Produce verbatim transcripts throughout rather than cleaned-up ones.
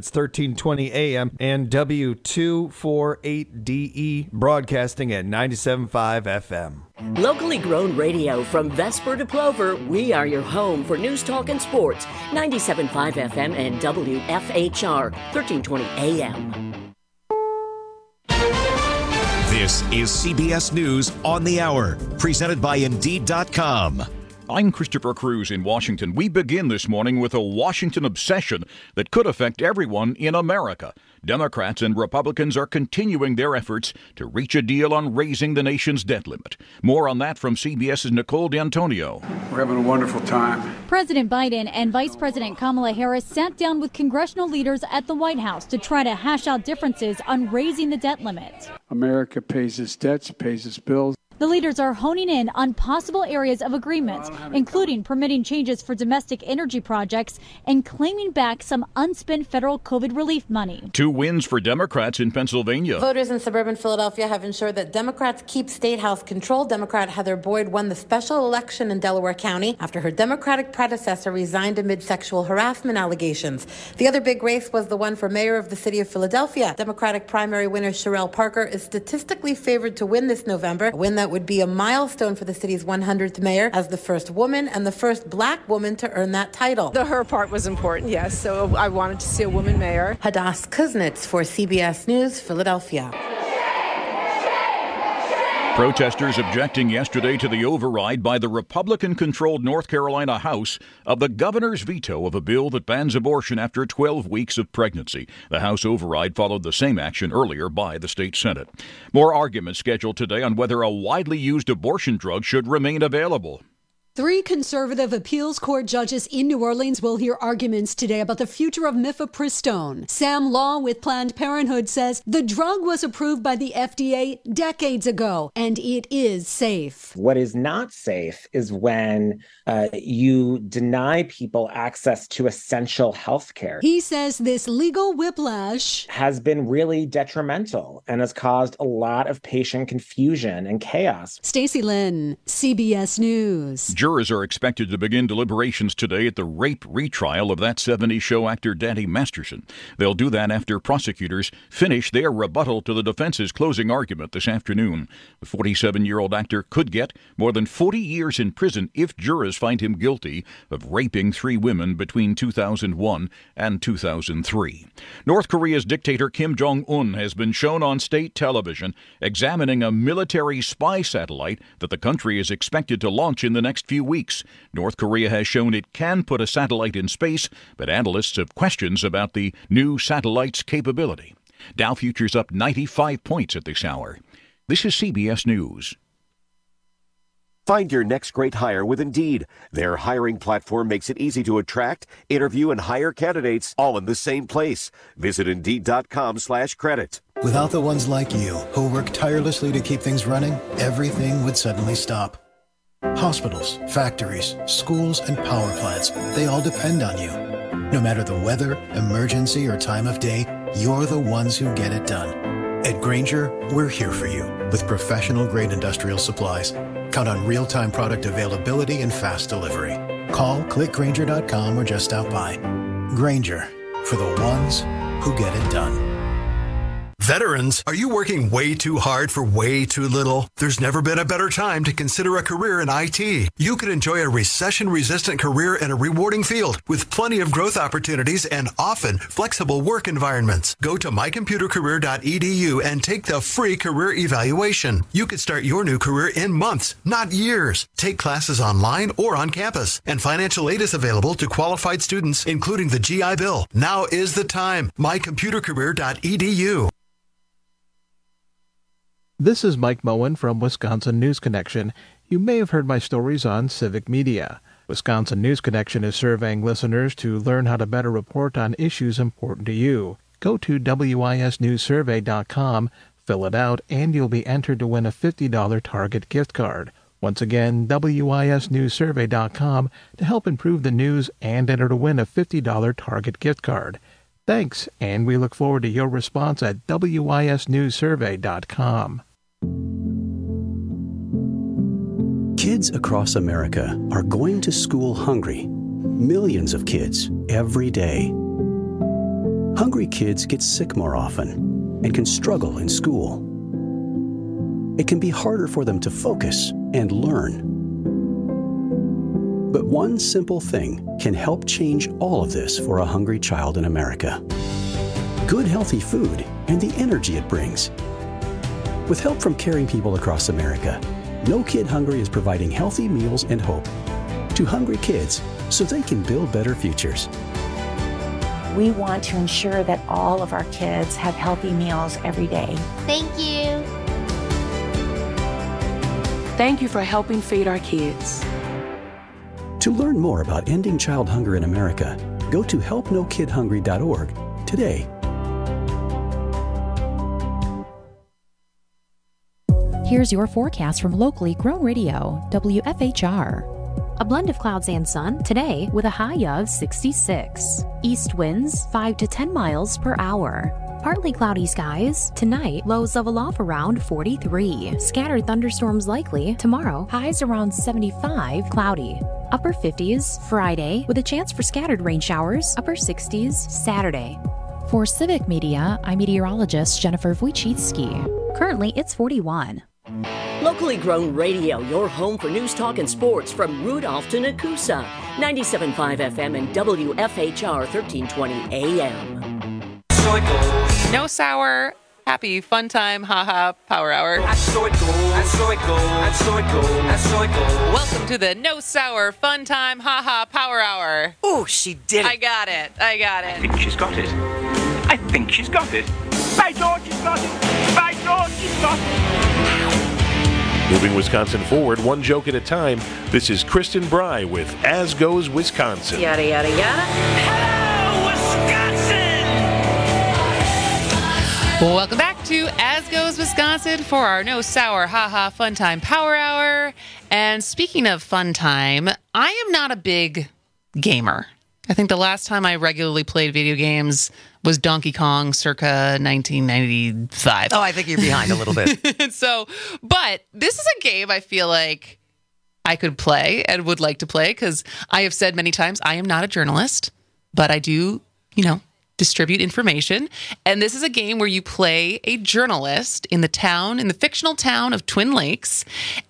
Rapids, thirteen twenty A M, and W two forty-eight D E, broadcasting at ninety-seven point five F M. Locally grown radio from Vesper to Plover, we are your home for news, talk, and sports. ninety-seven point five F M and W F H R, thirteen twenty A M. This is C B S News on the Hour, presented by Indeed dot com. I'm Christopher Cruz in Washington. We begin this morning with a Washington obsession that could affect everyone in America. Democrats and Republicans are continuing their efforts to reach a deal on raising the nation's debt limit. More on that from CBS's Nicole D'Antonio. We're having a wonderful time. President Biden and Vice President Kamala Harris sat down with congressional leaders at the White House to try to hash out differences on raising the debt limit. America pays its debts, pays its bills. The leaders are honing in on possible areas of agreement, including permitting changes for domestic energy projects and claiming back some unspent federal COVID relief money. Two wins for Democrats in Pennsylvania. Voters in suburban Philadelphia have ensured that Democrats keep State House control. Democrat Heather Boyd won the special election in Delaware County after her Democratic predecessor resigned amid sexual harassment allegations. The other big race was the one for mayor of the city of Philadelphia. Democratic primary winner Sherelle Parker is statistically favored to win this November, a win that would be a milestone for the city's one hundredth mayor as the first woman and the first black woman to earn that title. The her part was important, yes, so I wanted to see a woman mayor. Hadass Kuznets for C B S News, Philadelphia. Protesters objecting yesterday to the override by the Republican-controlled North Carolina House of the governor's veto of a bill that bans abortion after twelve weeks of pregnancy. The House override followed the same action earlier by the state Senate. More arguments scheduled today on whether a widely used abortion drug should remain available. Three conservative appeals court judges in New Orleans will hear arguments today about the future of mifepristone. Sam Law with Planned Parenthood says the drug was approved by the F D A decades ago, and it is safe. What is not safe is when uh, you deny people access to essential health care. He says this legal whiplash has been really detrimental and has caused a lot of patient confusion and chaos. Stacey Lynn, C B S News. Jurors are expected to begin deliberations today at the rape retrial of That seventies Show actor Danny Masterson. They'll do that after prosecutors finish their rebuttal to the defense's closing argument this afternoon. The forty-seven-year-old actor could get more than forty years in prison if jurors find him guilty of raping three women between two thousand one and two thousand three. North Korea's dictator Kim Jong-un has been shown on state television examining a military spy satellite that the country is expected to launch in the next few weeks. North Korea has shown it can put a satellite in space, but analysts have questions about the new satellite's capability. Dow futures up ninety-five points at this hour. This is C B S News. Find your next great hire with Indeed. Their hiring platform makes it easy to attract, interview, and hire candidates all in the same place. Visit Indeed.com slash credit. Without the ones like you, who work tirelessly to keep things running, everything would suddenly stop. Hospitals, factories, schools, and power plants, they all depend on you. No matter the weather, emergency, or time of day, you're the ones who get it done. At Grainger, we're here for you with professional-grade industrial supplies. Count on real-time product availability and fast delivery. Call, click Grainger dot com, or just stop by. Grainger, for the ones who get it done. Veterans, are you working way too hard for way too little? There's never been a better time to consider a career in I T. You could enjoy a recession-resistant career in a rewarding field with plenty of growth opportunities and often flexible work environments. Go to my computer career dot e d u and take the free career evaluation. You could start your new career in months, not years. Take classes online or on campus, and financial aid is available to qualified students, including the G I Bill. Now is the time. my computer career dot e d u. This is Mike Moen from Wisconsin News Connection. You may have heard my stories on civic media. Wisconsin News Connection is surveying listeners to learn how to better report on issues important to you. Go to W I S news survey dot com, fill it out, and you'll be entered to win a fifty dollars Target gift card. Once again, W I S news survey dot com to help improve the news and enter to win a fifty dollars Target gift card. Thanks, and we look forward to your response at W I S news survey dot com. Kids across America are going to school hungry. Millions of kids every day. Hungry kids get sick more often and can struggle in school. It can be harder for them to focus and learn. But one simple thing can help change all of this for a hungry child in America. Good, healthy food and the energy it brings. With help from caring people across America, No Kid Hungry is providing healthy meals and hope to hungry kids so they can build better futures. We want to ensure that all of our kids have healthy meals every day. Thank you. Thank you for helping feed our kids. To learn more about ending child hunger in America, go to help no kid hungry dot org today. Here's your forecast from locally grown radio, W F H R. A blend of clouds and sun today with a high of sixty-six. East winds five to ten miles per hour. Partly cloudy skies. Tonight, lows level off around forty-three. Scattered thunderstorms likely. Tomorrow, highs around seventy-five, cloudy. Upper fifties Friday with a chance for scattered rain showers. Upper sixties Saturday. For Civic Media, I'm meteorologist Jennifer Wojcicki. Currently, it's forty-one. Locally grown radio, your home for news, talk, and sports from Rudolph to Nakusa. ninety-seven point five F M and W F H R thirteen twenty A M. No sour. Happy fun time, haha, power hour. I saw it go, I saw it go, I saw it go, I saw it go. Welcome to the No Sour Fun Time, haha, power hour. Oh, she did it. I got it, I got it. I think she's got it. I think she's got it. By George, she's got it. By George, she's got it. Moving Wisconsin forward, one joke at a time, this is Kristen Bry with As Goes Wisconsin. Yada, yada, yada. Hello, Wisconsin! Welcome back to As Goes Wisconsin for our No Sour Haha Fun Time Power Hour. And speaking of fun time, I am not a big gamer. I think the last time I regularly played video games was Donkey Kong circa nineteen ninety-five. Oh, I think you're behind a little bit. So, but this is a game I feel like I could play and would like to play because I have said many times I am not a journalist, but I do, you know, distribute information. And this is a game where you play a journalist in the town, in the fictional town of Twin Lakes.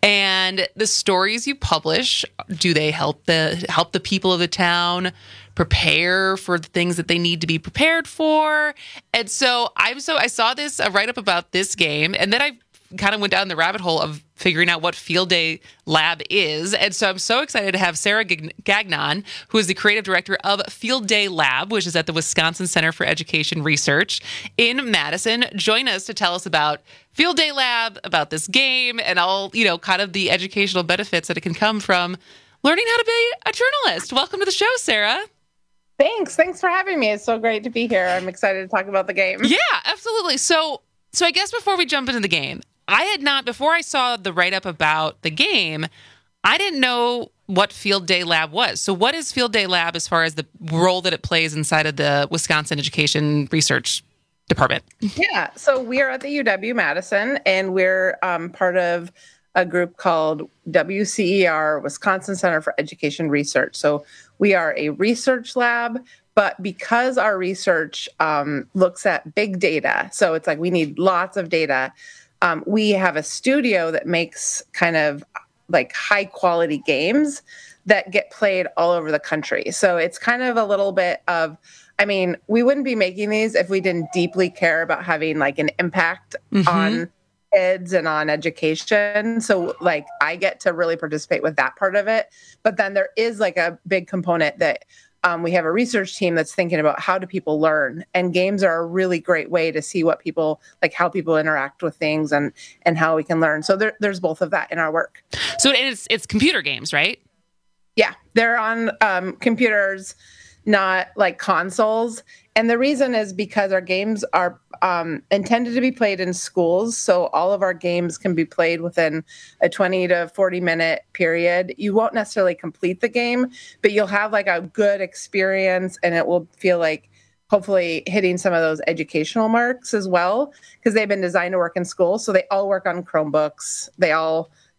And the stories you publish, do they help the help the people of the town prepare for the things that they need to be prepared for? And so I'm so I saw this a write-up about this game, and then I kind of went down the rabbit hole of figuring out what Field Day Lab is. And so I'm so excited to have Sarah Gagnon, who is the creative director of Field Day Lab, which is at the Wisconsin Center for Education Research in Madison, join us to tell us about Field Day Lab, about this game, and all, you know, kind of the educational benefits that it can come from learning how to be a journalist. Welcome to the show, Sarah. Thanks. Thanks for having me. It's so great to be here. I'm excited to talk about the game. Yeah, absolutely. So, so I guess before we jump into the game, I had not, before I saw the write-up about the game, I didn't know what Field Day Lab was. So what is Field Day Lab as far as the role that it plays inside of the Wisconsin Education Research Department? Yeah, so we are at the U W-Madison, and we're um, part of a group called W C E R, Wisconsin Center for Education Research. So we are a research lab, but because our research um, looks at big data, so it's like we need lots of data, Um, we have a studio that makes kind of like high quality games that get played all over the country. So it's kind of a little bit of, I mean, we wouldn't be making these if we didn't deeply care about having like an impact mm-hmm. on kids and on education. So like I get to really participate with that part of it. But then there is like a big component that Um, we have a research team that's thinking about how do people learn, and games are a really great way to see what people, like how people interact with things and, and how we can learn. So there, there's both of that in our work. So it's, it's computer games, right? Yeah, they're on um, computers, not like consoles. And the reason is because our games are um, intended to be played in schools. So all of our games can be played within a twenty to forty minute period. You won't necessarily complete the game, but you'll have like a good experience, and it will feel like hopefully hitting some of those educational marks as well, because they've been designed to work in schools. So they all work on Chromebooks. They all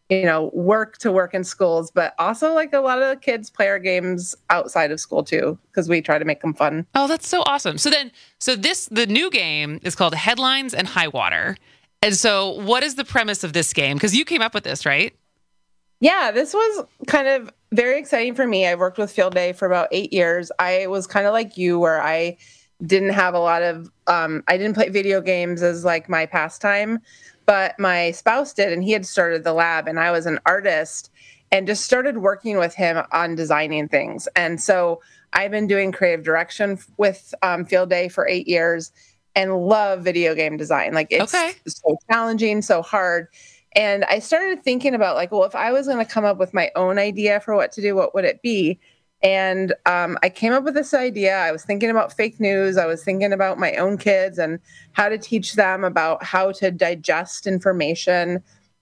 you know, work to work in schools, but also like a lot of the kids play our games outside of school too, because we try to make them fun. Oh, that's so awesome. So then, so this, the new game is called Headlines and High Water. And so what is the premise of this game? Because you came up with this, right? Yeah, this was kind of very exciting for me. I worked with Field Day for about eight years. I was kind of like you, where I didn't have a lot of, um, I didn't play video games as like my pastime, but my spouse did, and he had started the lab, and I was an artist and just started working with him on designing things. And so I've been doing creative direction with um, Field Day for eight years and love video game design. Like it's okay. so challenging, so hard. And I started thinking about like, well, if I was going to come up with my own idea for what to do, what would it be? And um, I came up with this idea. I was thinking about fake news. I was thinking about my own kids and how to teach them about how to digest information,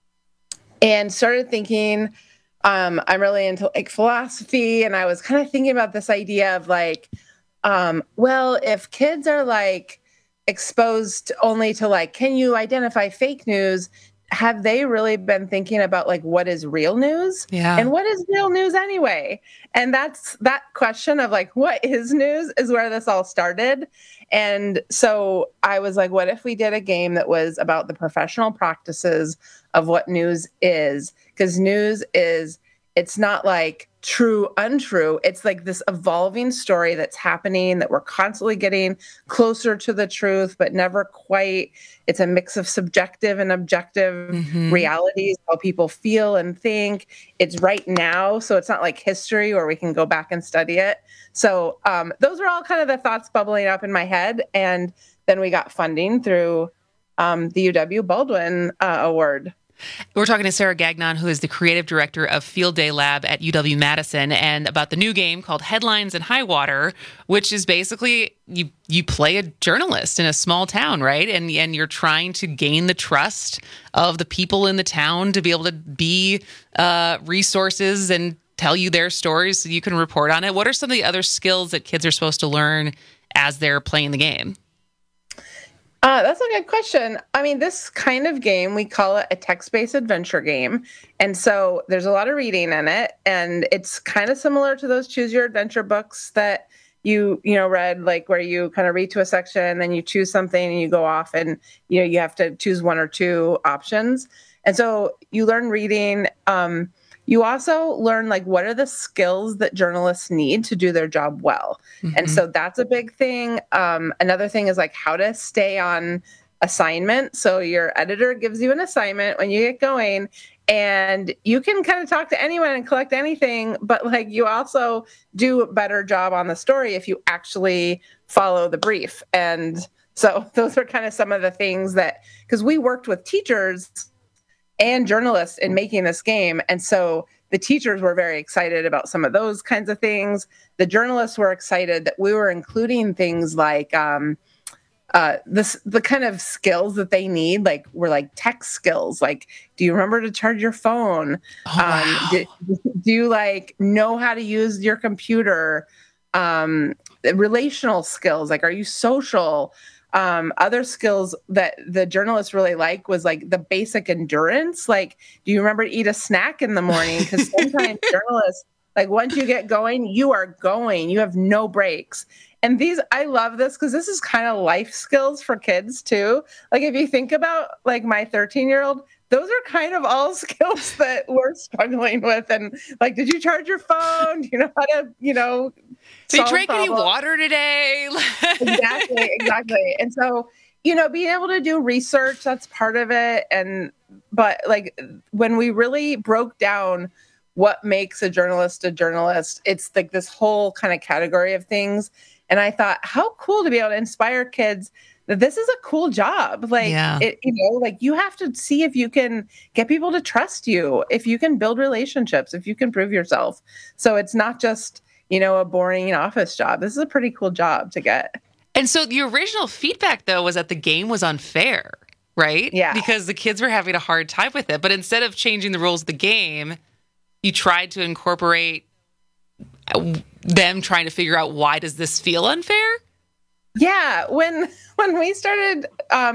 and started thinking, um, I'm really into like philosophy. And I was kind of thinking about this idea of like, um, well, if kids are like exposed only to like, can you identify fake news? Have they really been thinking about like what is real news? Yeah. And what is real news anyway? And that's that question of like, what is news is where this all started. And so I was like, what if we did a game that was about the professional practices of what news is? Because news is, it's not like true, untrue. It's like this evolving story that's happening that we're constantly getting closer to the truth, but never quite. It's a mix of subjective and objective mm-hmm. realities, how people feel and think. It's right now. So it's not like history where we can go back and study it. So um, those are all kind of the thoughts bubbling up in my head. And then we got funding through um, the U W Baldwin uh, Award. We're talking to Sarah Gagnon, who is the creative director of Field Day Lab at U W-Madison, and about the new game called Headlines and High Water, which is basically you you play a journalist in a small town, right? And and you're trying to gain the trust of the people in the town to be able to be uh, resources and tell you their stories so you can report on it. What are some of the other skills that kids are supposed to learn as they're playing the game? Uh, that's a good question. I mean, this kind of game, we call it a text-based adventure game. And so there's a lot of reading in it. And it's kind of similar to those choose your adventure books that you, you know, read, like where you kind of read to a section and then you choose something and you go off and, you know, you have to choose one or two options. And so you learn reading. Um, You also learn like what are the skills that journalists need to do their job well. Mm-hmm. And so that's a big thing. Um, another thing is like how to stay on assignment. So your editor gives you an assignment when you get going, and you can kind of talk to anyone and collect anything, but like you also do a better job on the story if you actually follow the brief. And so those are kind of some of the things that, because we worked with teachers and journalists in making this game. And so the teachers were very excited about some of those kinds of things. The journalists were excited that we were including things like um, uh, this, the kind of skills that they need, like were like tech skills. Like, do you remember to charge your phone? Oh, wow. um, do, do you like know how to use your computer? Um, relational skills, like, are you social? Um, other skills that the journalists really like was like the basic endurance. Like, do you remember to eat a snack in the morning? Because sometimes journalists, like once you get going, you are going, you have no breaks. And these, I love this because this is kind of life skills for kids too. Like if you think about like my thirteen year old, those are kind of all skills that we're struggling with. And like, did you charge your phone? Do you know how to, you know, Did you drink any water today? Exactly, exactly. And so, you know, being able to do research, that's part of it. And, but like when we really broke down what makes a journalist a journalist, it's like this whole kind of category of things. And I thought, how cool to be able to inspire kids that this is a cool job. Like, yeah. it, you know, like you have to see if you can get people to trust you, if you can build relationships, if you can prove yourself. So it's not just, you know, a boring office job. This is a pretty cool job to get. And so the original feedback, though, was that the game was unfair, right? Yeah. Because the kids were having a hard time with it. But instead of changing the rules of the game, you tried to incorporate them trying to figure out, why does this feel unfair? Yeah. When when we started um,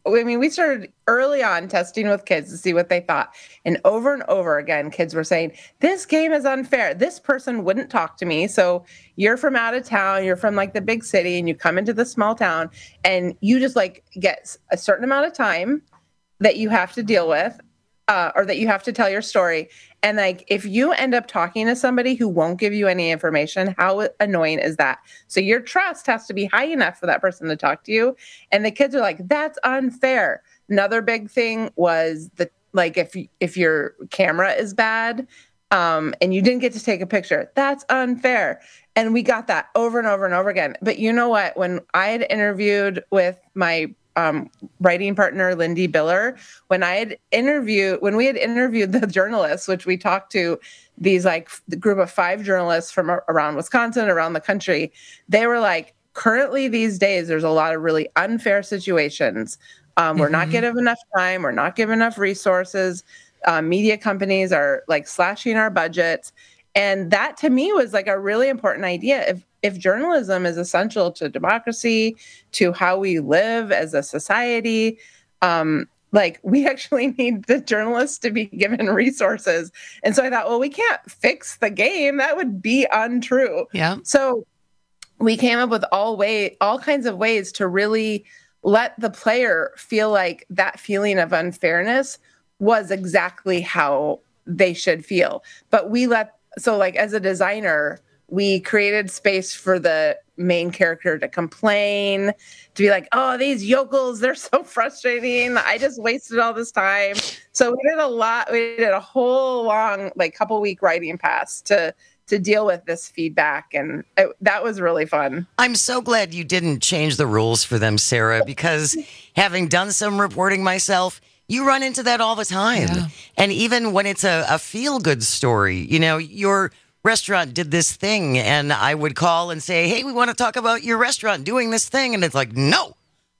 I mean, we started early on testing with kids to see what they thought. And over and over again, kids were saying, this game is unfair. This person wouldn't talk to me. So you're from out of town, you're from like the big city, and you come into the small town and you just like get a certain amount of time that you have to deal with, uh, or that you have to tell your story. And like, if you end up talking to somebody who won't give you any information, how annoying is that? So your trust has to be high enough for that person to talk to you. And the kids are like, that's unfair. Another big thing was the, like, if, if your camera is bad, um, and you didn't get to take a picture, that's unfair. And we got that over and over and over again. But you know what? When I had interviewed with my Um, writing partner, Lindy Biller, when I had interviewed, when we had interviewed the journalists, which we talked to these like the group of five journalists from around Wisconsin, around the country, they were like, currently these days, there's a lot of really unfair situations. Um, we're mm-hmm. not given enough time. We're not given enough resources. Uh, media companies are like slashing our budgets. And that to me was like a really important idea. If If journalism is essential to democracy, to how we live as a society, um, like we actually need the journalists to be given resources. And so I thought, well, we can't fix the game. That would be untrue. Yeah. So we came up with all way, all kinds of ways to really let the player feel like that feeling of unfairness was exactly how they should feel. But we let, so like as a designer, we created space for the main character to complain, to be like, oh, these yokels, they're so frustrating. I just wasted all this time. So we did a lot. We did a whole long, like couple week writing pass to to deal with this feedback. And it, that was really fun. I'm so glad you didn't change the rules for them, Sarah, because having done some reporting myself, you run into that all the time. Yeah. And even when it's a, a feel-good story, you know, you're restaurant did this thing, and I would call and say, hey, we want to talk about your restaurant doing this thing. And it's like, no,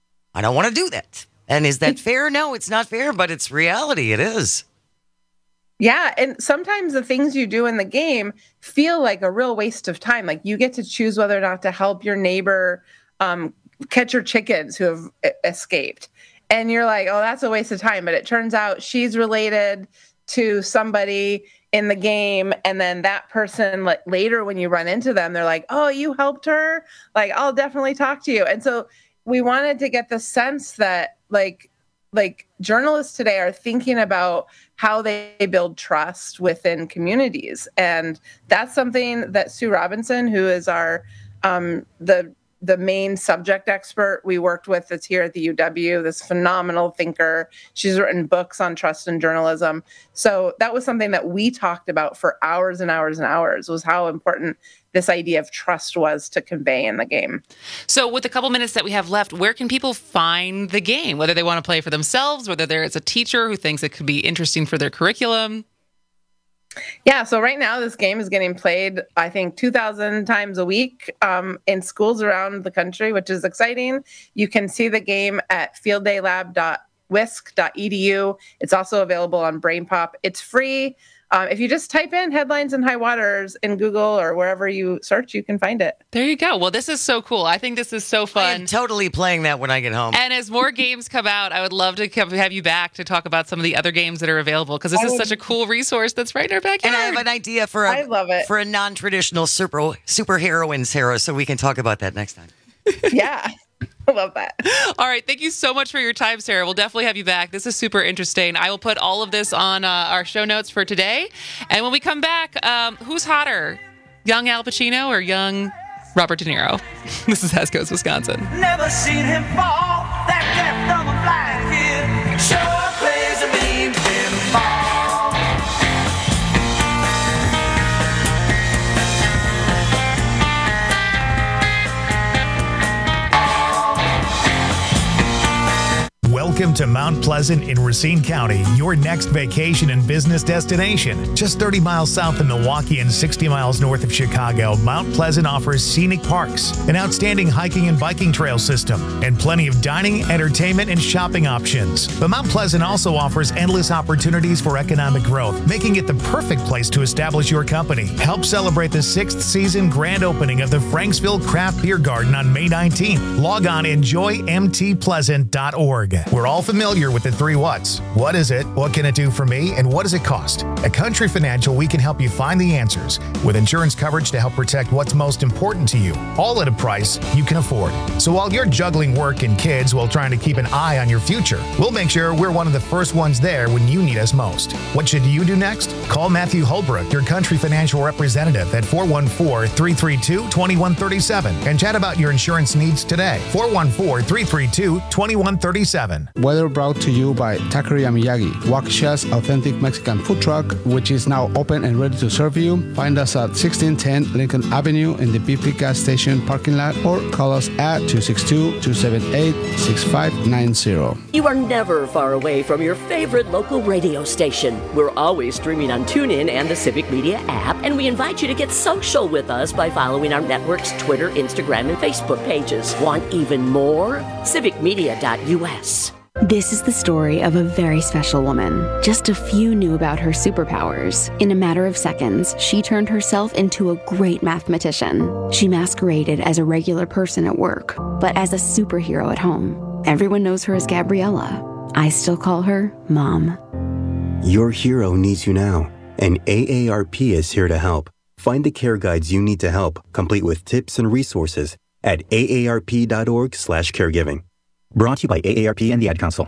I don't want to do that. And is that fair? No, it's not fair, but it's reality. It is. Yeah. And sometimes the things you do in the game feel like a real waste of time. Like you get to choose whether or not to help your neighbor um, catch your chickens who have escaped. And you're like, oh, that's a waste of time. But it turns out she's related to somebody in the game, and then that person, like later when you run into them, they're like, oh, you helped her, like I'll definitely talk to you. And so we wanted to get the sense that like like journalists today are thinking about how they build trust within communities. And that's something that Sue Robinson, who is our um the the main subject expert we worked with that's here at the U W, this phenomenal thinker. She's written books on trust in journalism. So that was something that we talked about for hours and hours and hours, was how important this idea of trust was to convey in the game. So with the couple minutes that we have left, where can people find the game? Whether they want to play for themselves, whether there's a teacher who thinks it could be interesting for their curriculum? Yeah, so right now this game is getting played, I think, two thousand times a week um, in schools around the country, which is exciting. You can see the game at field day lab dot wisc dot e d u. It's also available on BrainPop. It's free. Um, if you just type in Headlines and High Waters in Google or wherever you search, you can find it. There you go. Well, this is so cool. I think this is so fun. I'm totally playing that when I get home. And as more games come out, I would love to come, have you back to talk about some of the other games that are available, because this I is would, such a cool resource that's right in our backyard. And I have an idea for a, I love it. for a non-traditional super superheroine, Sarah, so we can talk about that next time. Yeah. I love that. All right. Thank you so much for your time, Sarah. We'll definitely have you back. This is super interesting. I will put all of this on uh, our show notes for today. And when we come back, um, who's hotter, young Al Pacino or young Robert De Niro? This is As Goes Wisconsin. Never seen him fall. That gift of a black kid sure plays a mean pinball. Welcome to Mount Pleasant in Racine County, your next vacation and business destination. Just thirty miles south of Milwaukee and sixty miles north of Chicago, Mount Pleasant offers scenic parks, an outstanding hiking and biking trail system, and plenty of dining, entertainment, and shopping options. But Mount Pleasant also offers endless opportunities for economic growth, making it the perfect place to establish your company. Help celebrate the sixth season grand opening of the Franksville Craft Beer Garden on May nineteenth. Log on enjoy m t pleasant dot org. We're all familiar with the three whats. What is it? What can it do for me? And what does it cost? At Country Financial, we can help you find the answers with insurance coverage to help protect what's most important to you, all at a price you can afford. So while you're juggling work and kids while trying to keep an eye on your future, we'll make sure we're one of the first ones there when you need us most. What should you do next? Call Matthew Holbrook, your Country Financial representative, at four one four, three three two, two one three seven and chat about your insurance needs today. four one four, three three two, two one three seven. Weather brought to you by Taqueria Miyagi, Waukesha's authentic Mexican food truck, which is now open and ready to serve you. Find us at sixteen ten Lincoln Avenue in the B P gas station parking lot or call us at two six two, two seven eight, six five nine zero. You are never far away from your favorite local radio station. We're always streaming on TuneIn and the Civic Media app, and we invite you to get social with us by following our network's Twitter, Instagram, and Facebook pages. Want even more? civic media dot U S. This is the story of a very special woman. Just a few knew about her superpowers. In a matter of seconds, she turned herself into a great mathematician. She masqueraded as a regular person at work, but as a superhero at home. Everyone knows her as Gabriella. I still call her Mom. Your hero needs you now, and A A R P is here to help. Find the care guides you need to help, complete with tips and resources at A A R P dot org slash caregiving. Brought to you by A A R P and the Ad Council.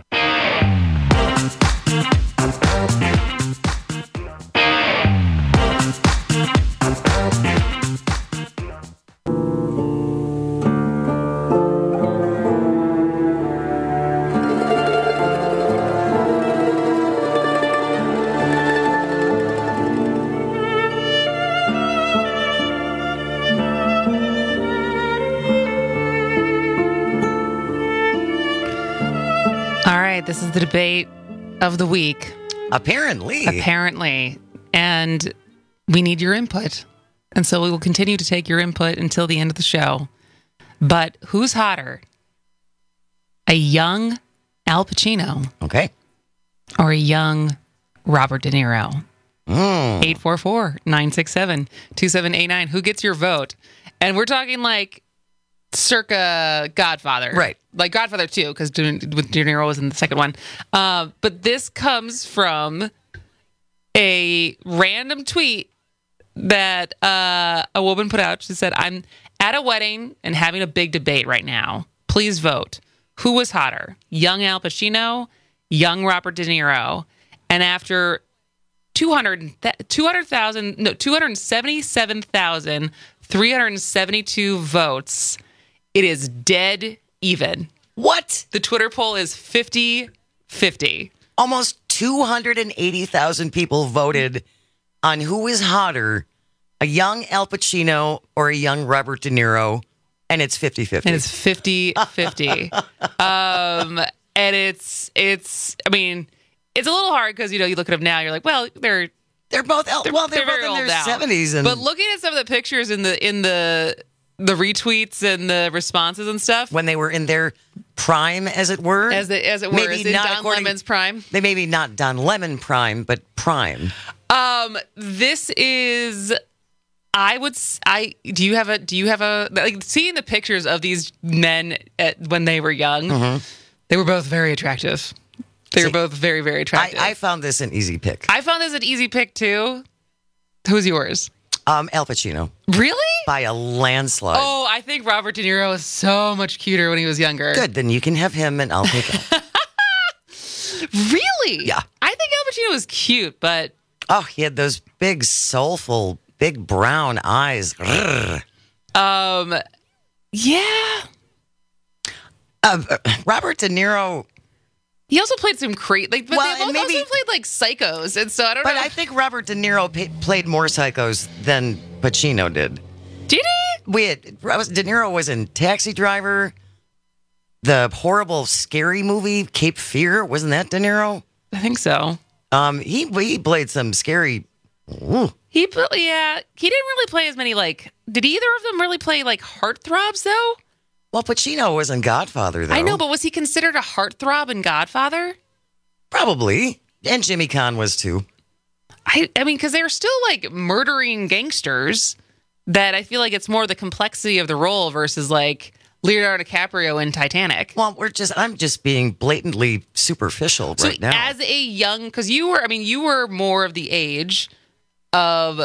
This is the debate of the week. Apparently. Apparently. And we need your input. And so we will continue to take your input until the end of the show. But who's hotter? A young Al Pacino. Okay. Or a young Robert De Niro? Mm. eight four four, nine six seven, two seven eight nine. Who gets your vote? And we're talking like circa Godfather. Right. Like Godfather two, because De Niro was in the second one. Uh, but this comes from a random tweet that uh, a woman put out. She said, I'm at a wedding and having a big debate right now. Please vote. Who was hotter? Young Al Pacino, young Robert De Niro. And after two hundred thousand, no, two hundred seventy-seven thousand three hundred seventy-two votes, it is dead even. What? The Twitter poll is fifty fifty. Almost two hundred eighty thousand people voted on who is hotter, a young Al Pacino or a young Robert De Niro, and it's fifty fifty. And it's fifty fifty. um, and it's, it's, I mean, it's a little hard because, you know, you look at them now, you're like, well, they're, they're both, they're, well, they're, they're both in their now. seventies. And... But looking at some of the pictures in the, in the, the retweets and the responses and stuff. When they were in their prime, as it were. As, the, as it were. Maybe as in not Don Lemon's prime. They maybe not Don Lemon prime, but prime. Um, this is, I would, I, do you have a, do you have a, like seeing the pictures of these men at, when they were young, mm-hmm. they were both very attractive. They See, were both very, very attractive. I, I found this an easy pick. I found this an easy pick too. Who's yours? Um, Al Pacino. Really? By a landslide. Oh, I think Robert De Niro was so much cuter when he was younger. Good, then you can have him and I'll take him. Really? Yeah. I think Al Pacino was cute, but... Oh, he had those big, soulful, big brown eyes. Grrr. Um, yeah. Uh, Robert De Niro... He also played some crazy, like, but well, they both maybe, also played like psychos, and so I don't but know. But I think Robert De Niro p- played more psychos than Pacino did. Did he? We had, De Niro was in Taxi Driver, the horrible, scary movie Cape Fear. Wasn't that De Niro? I think so. Um, he he played some scary. Ooh. He yeah, he didn't really play as many like. Did either of them really play like heartthrobs though? Well, Pacino was in Godfather, though. I know, but was he considered a heartthrob in Godfather? Probably. And Jimmy Caan was, too. I, I mean, because they were still, like, murdering gangsters that I feel like it's more the complexity of the role versus, like, Leonardo DiCaprio in Titanic. Well, we're just, I'm just being blatantly superficial So right now. as a young, because you were, I mean, you were more of the age of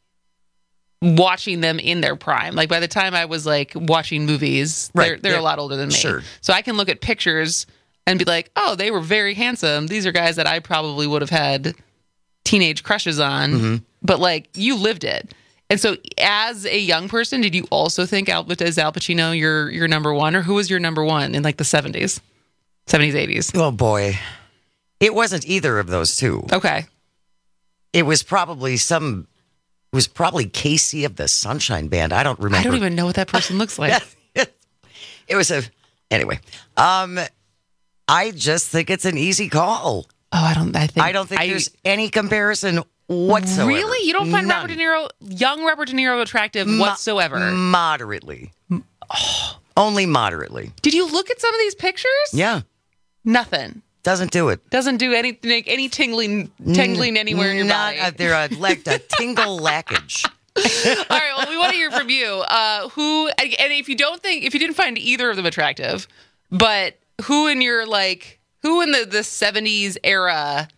watching them in their prime. Like by the time I was like watching movies, Right. they're, they're Yeah. a lot older than me. Sure. So I can look at pictures and be like, oh, they were very handsome. These are guys that I probably would have had teenage crushes on. Mm-hmm. But like you lived it. And so as a young person, did you also think Al, is Al Pacino your, your number one, or who was your number one in like the seventies, seventies, eighties? Oh boy. It wasn't either of those two. Okay. It was probably some, it was probably Casey of the Sunshine Band. I don't remember. I don't even know what that person looks like. It was a, anyway. Um, I just think it's an easy call. Oh, I don't, I think. I don't think I, there's any comparison whatsoever. Really? You don't find None. Robert De Niro, young Robert De Niro attractive Mo- whatsoever? Moderately. Oh. Only moderately. Did you look at some of these pictures? Yeah. Nothing. Doesn't do it. Doesn't do anything, any tingling, tingling anywhere in your Not, body. uh, they're a, like a tingle lackage. All right. Well, we want to hear from you. Uh, who, and if you don't think, if you didn't find either of them attractive, but who in your like, who in the, the seventies era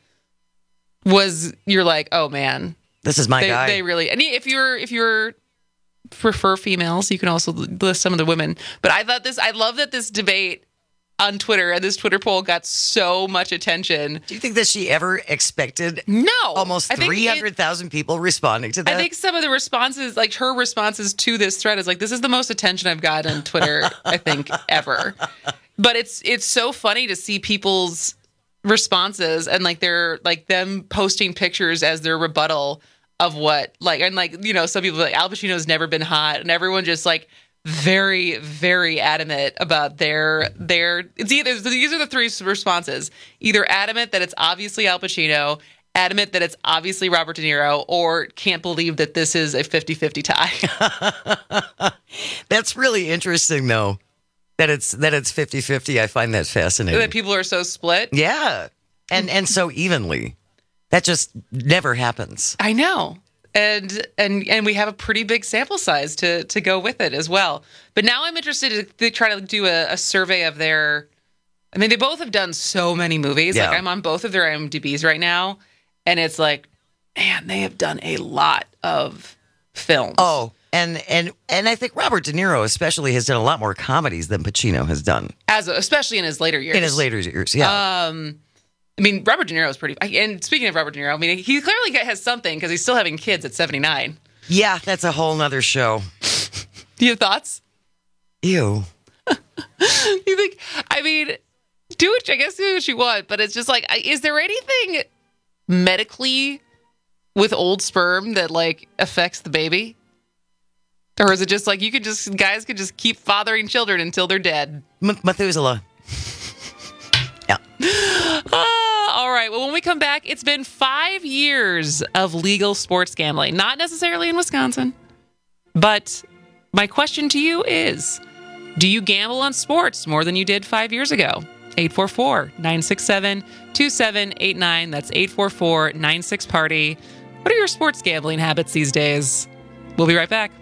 was, you're like, oh man, This is my they, guy. They really, and if you're, if you're, prefer females, you can also list some of the women. But I thought this, I love that this debate on Twitter and this Twitter poll got so much attention. Do you think that she ever expected no almost I think three hundred thousand people responding to that? I think some of the responses, like her responses to this thread, is like, this is the most attention I've gotten on Twitter, I think, ever. But it's it's so funny to see people's responses and like they're like them posting pictures as their rebuttal of what, like, and like, you know, some people are like, Al Pacino's never been hot, and everyone just like very, very adamant about their their. It's either these are the three responses: either adamant that it's obviously Al Pacino, adamant that it's obviously Robert De Niro, or can't believe that this is a fifty-fifty tie. That's really interesting, though. That it's that it's fifty-fifty. I find that fascinating. That people are so split. Yeah, and and so evenly. That just never happens. I know. And and and we have a pretty big sample size to to go with it as well. But now I'm interested to, to try to do a, a survey of their. I mean, they both have done so many movies. Yeah. Like I'm on both of their IMDb's right now, and it's like, man, they have done a lot of films. Oh, and and and I think Robert De Niro especially has done a lot more comedies than Pacino has done, as especially in his later years. in his later years. Yeah. Um. I mean, Robert De Niro is pretty. And speaking of Robert De Niro, I mean, he clearly has something because he's still having kids at seventy-nine. Yeah, that's a whole nother show. Do you have thoughts? Ew. You think? I mean, do what I guess do what you want, but it's just like, is there anything medically with old sperm that like affects the baby, or is it just like you could just guys could just keep fathering children until they're dead? M- Methuselah. Yeah. Ah, all right. Well, when we come back, it's been five years of legal sports gambling. Not necessarily in Wisconsin. But my question to you is, do you gamble on sports more than you did five years ago? eight four four, nine six seven, two seven eight nine. That's eight four four, nine six, party. What are your sports gambling habits these days? We'll be right back.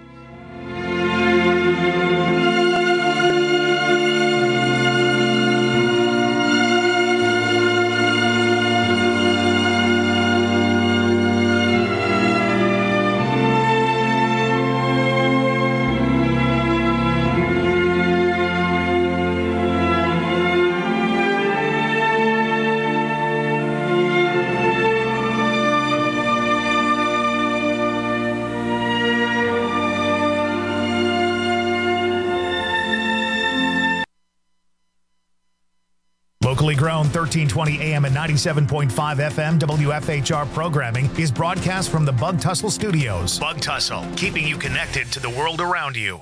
Locally grown thirteen twenty A M and ninety-seven point five F M W F H R programming is broadcast from the Bug Tussle Studios. Bug Tussle, keeping you connected to the world around you.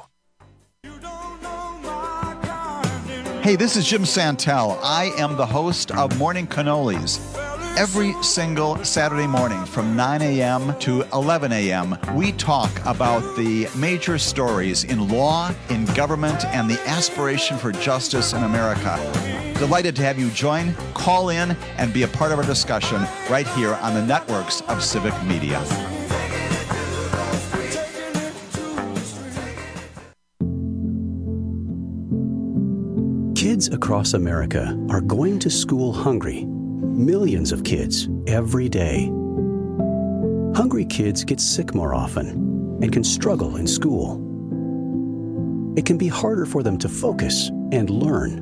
Hey, this is Jim Santel. I am the host of Morning Cannolis. Every single Saturday morning from nine a.m. to eleven a.m., we talk about the major stories in law, in government, and the aspiration for justice in America. Delighted to have you join, call in, and be a part of our discussion right here on the networks of Civic Media. Kids across America are going to school hungry. Millions of kids every day. Hungry kids get sick more often and can struggle in school. It can be harder for them to focus and learn.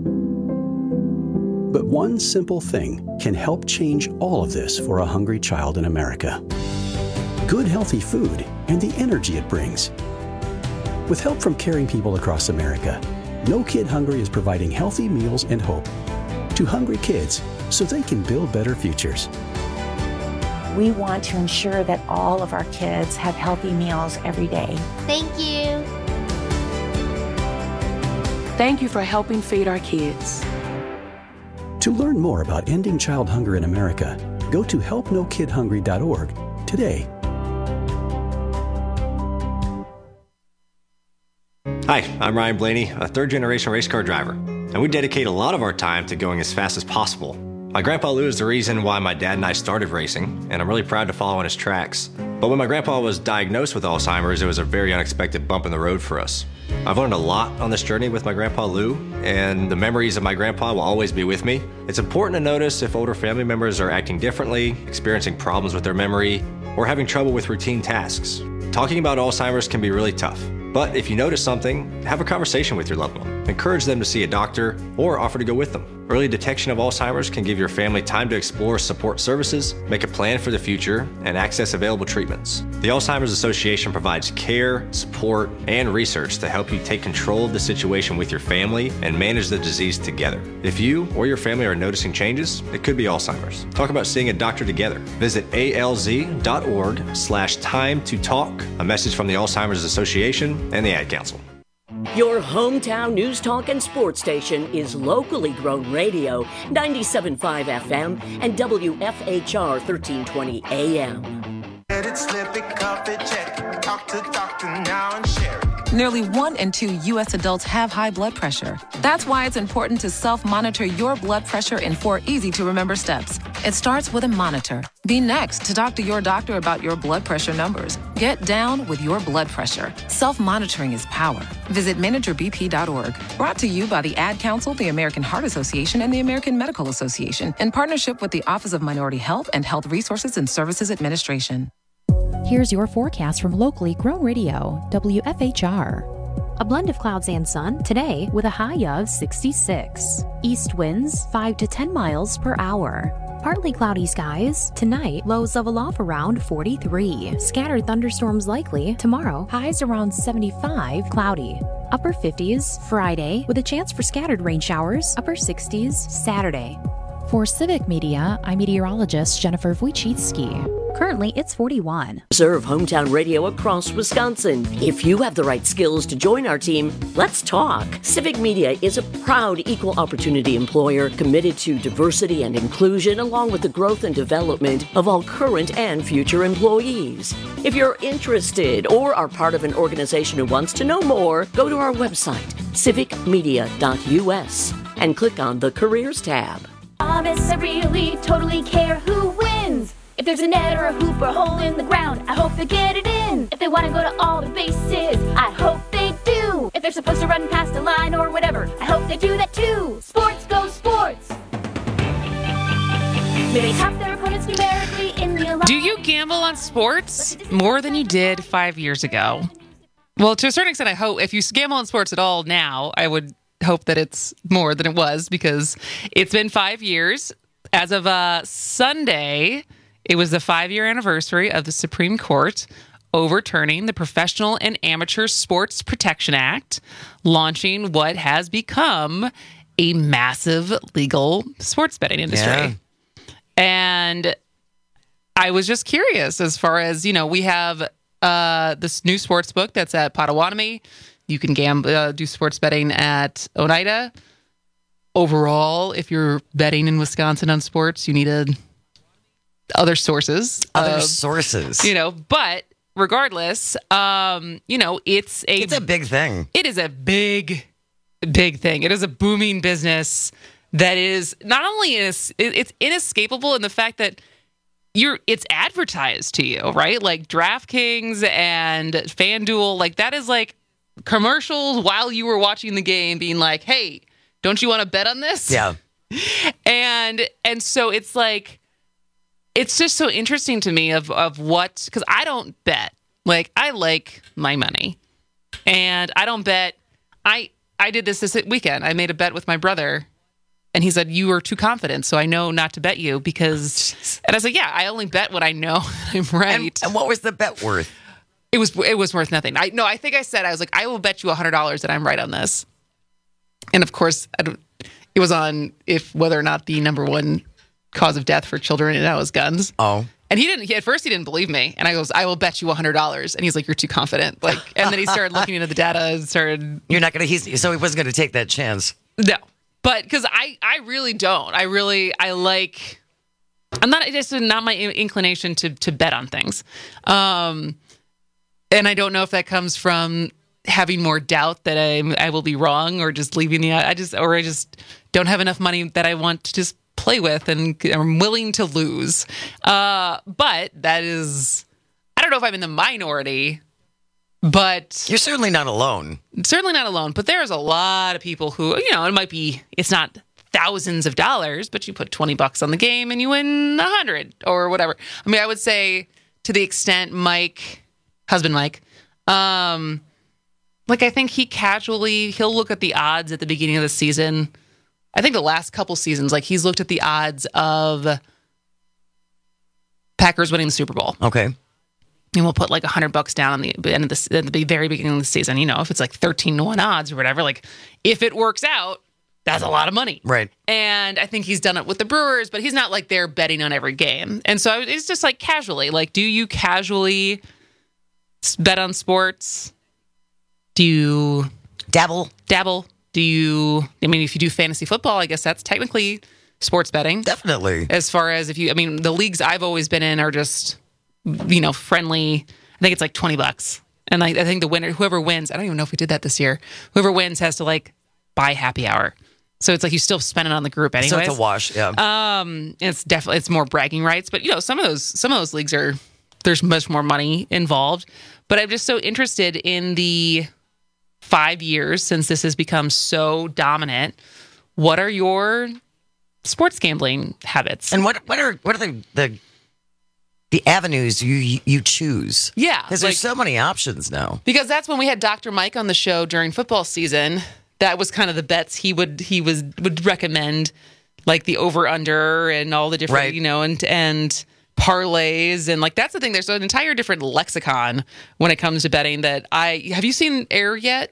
But one simple thing can help change all of this for a hungry child in America. Good healthy food and the energy it brings. With help from caring people across America, No Kid Hungry is providing healthy meals and hope to hungry kids so they can build better futures. We want to ensure that all of our kids have healthy meals every day. Thank you. Thank you for helping feed our kids. To learn more about ending child hunger in America, go to help no kid hungry dot org today. Hi, I'm Ryan Blaney, a third-generation race car driver, and we dedicate a lot of our time to going as fast as possible. My grandpa Lou is the reason why my dad and I started racing, and I'm really proud to follow in his tracks. But when my grandpa was diagnosed with Alzheimer's, it was a very unexpected bump in the road for us. I've learned a lot on this journey with my grandpa Lou, and the memories of my grandpa will always be with me. It's important to notice if older family members are acting differently, experiencing problems with their memory, or having trouble with routine tasks. Talking about Alzheimer's can be really tough. But if you notice something, have a conversation with your loved one. Encourage them to see a doctor or offer to go with them. Early detection of Alzheimer's can give your family time to explore support services, make a plan for the future, and access available treatments. The Alzheimer's Association provides care, support, and research to help you take control of the situation with your family and manage the disease together. If you or your family are noticing changes, it could be Alzheimer's. Talk about seeing a doctor together. Visit A L Z dot org slash time to talk. A message from the Alzheimer's Association and the Ad Council. Your hometown news, talk, and sports station is locally grown radio, ninety-seven point five F M and W F H R thirteen twenty A M. Let it slip it, cuff it, check it. Talk to doctor now and share it. Nearly one in two U S adults have high blood pressure. That's why it's important to self-monitor your blood pressure in four easy-to-remember steps. It starts with a monitor. Be next to talk to your doctor about your blood pressure numbers. Get down with your blood pressure. Self-monitoring is power. Visit manager b p dot org. Brought to you by the Ad Council, the American Heart Association, and the American Medical Association in partnership with the Office of Minority Health and Health Resources and Services Administration. Here's your forecast from locally grown radio, W F H R. A blend of clouds and sun today with a high of sixty-six. East winds five to ten miles per hour. Partly cloudy skies tonight, lows level off around forty-three. Scattered thunderstorms likely tomorrow, highs around seventy-five, cloudy. Upper fifties Friday with a chance for scattered rain showers, upper sixties Saturday. For Civic Media, I'm meteorologist Jennifer Wojcicki. Currently, it's forty-one. Serve hometown radio across Wisconsin. If you have the right skills to join our team, let's talk. Civic Media is a proud equal opportunity employer committed to diversity and inclusion along with the growth and development of all current and future employees. If you're interested or are part of an organization who wants to know more, go to our website, civic media dot U S, and click on the Careers tab. Promise I really totally care who wins. If there's a net or a hoop or a hole in the ground, I hope they get it in. If they want to go to all the bases, I hope they do. If they're supposed to run past a line or whatever, I hope they do that too. Sports go sports. Maybe top their opponents numerically in the line. Do you gamble on sports more than you did five years ago? Well, to a certain extent, I hope if you gamble on sports at all now, I would hope that it's more than it was because it's been five years. As of uh, Sunday, it was the five-year anniversary of the Supreme Court overturning the Professional and Amateur Sports Protection Act, launching what has become a massive legal sports betting industry. Yeah. And I was just curious as far as, you know, we have uh, this new sports book that's at Potawatomi. You can gamble, uh, do sports betting at Oneida. Overall, if you're betting in Wisconsin on sports, you need a, other sources. Other uh, sources. You know, but regardless, um, you know, it's a... It's a big thing. It is a big, big thing. It is a booming business that is not only... Is, it's inescapable in the fact that you're it's advertised to you, right? Like DraftKings and FanDuel, like that is like... commercials while you were watching the game being like, hey, don't you want to bet on this? Yeah. And and so it's like, it's just so interesting to me of, of what, because I don't bet. Like, I like my money. And I don't bet. I I did this this weekend. I made a bet with my brother. And he said, you are too confident, so I know not to bet you because... And I said, yeah, I only bet when I know I'm right. And, and what was the bet worth? It was it was worth nothing. I No, I think I said, I was like, I will bet you one hundred dollars that I'm right on this. And of course, I don't, it was on if whether or not the number one cause of death for children now is guns. Oh. And he didn't, he, at first he didn't believe me. And I goes, I will bet you one hundred dollars. And he's like, you're too confident. Like, and then he started looking into the data and started... You're not going to... So he wasn't going to take that chance. No. But because I, I really don't. I really, I like, I'm not, it's not my inclination to, to bet on things. Um, and I don't know if that comes from having more doubt that I I will be wrong or just leaving the, I just, or I just don't have enough money that I want to just play with and I'm willing to lose. Uh, but that is, I don't know if I'm in the minority. But you're certainly not alone. Certainly not alone. But there's a lot of people who, you know, it might be, it's not thousands of dollars, but you put twenty bucks on the game and you win a hundred or whatever. I mean, I would say to the extent Mike, husband Mike, um, like I think he casually, he'll look at the odds at the beginning of the season. I think the last couple seasons, like he's looked at the odds of Packers winning the Super Bowl. Okay. And we'll put like a hundred bucks down on the end of the, at the very beginning of the season. You know, if it's like thirteen to one odds or whatever, like if it works out, that's a lot of money. Right. And I think he's done it with the Brewers, but he's not like they're betting on every game. And so it's just like casually, like, do you casually bet on sports? Do you dabble? Dabble. Do you, I mean, if you do fantasy football, I guess that's technically sports betting. Definitely. As far as if you, I mean, the leagues I've always been in are just, you know, friendly. I think it's like twenty bucks. And I, I think the winner, whoever wins, I don't even know if we did that this year. Whoever wins has to like buy happy hour. So it's like you still spend it on the group anyways. So it's a wash, yeah. Um, it's definitely, it's more bragging rights. But, you know, some of those, some of those leagues are, there's much more money involved. But I'm just so interested in the five years since this has become so dominant. What are your sports gambling habits? And what what are what are the the the avenues you you choose? Yeah, because like, there's so many options now. Because that's when we had Doctor Mike on the show during football season. That was kind of the bets he would he was would recommend, like the over under and all the different, right. you know, and and parlays and like that's the thing. There's an entire different lexicon when it comes to betting. That I have you seen Air yet?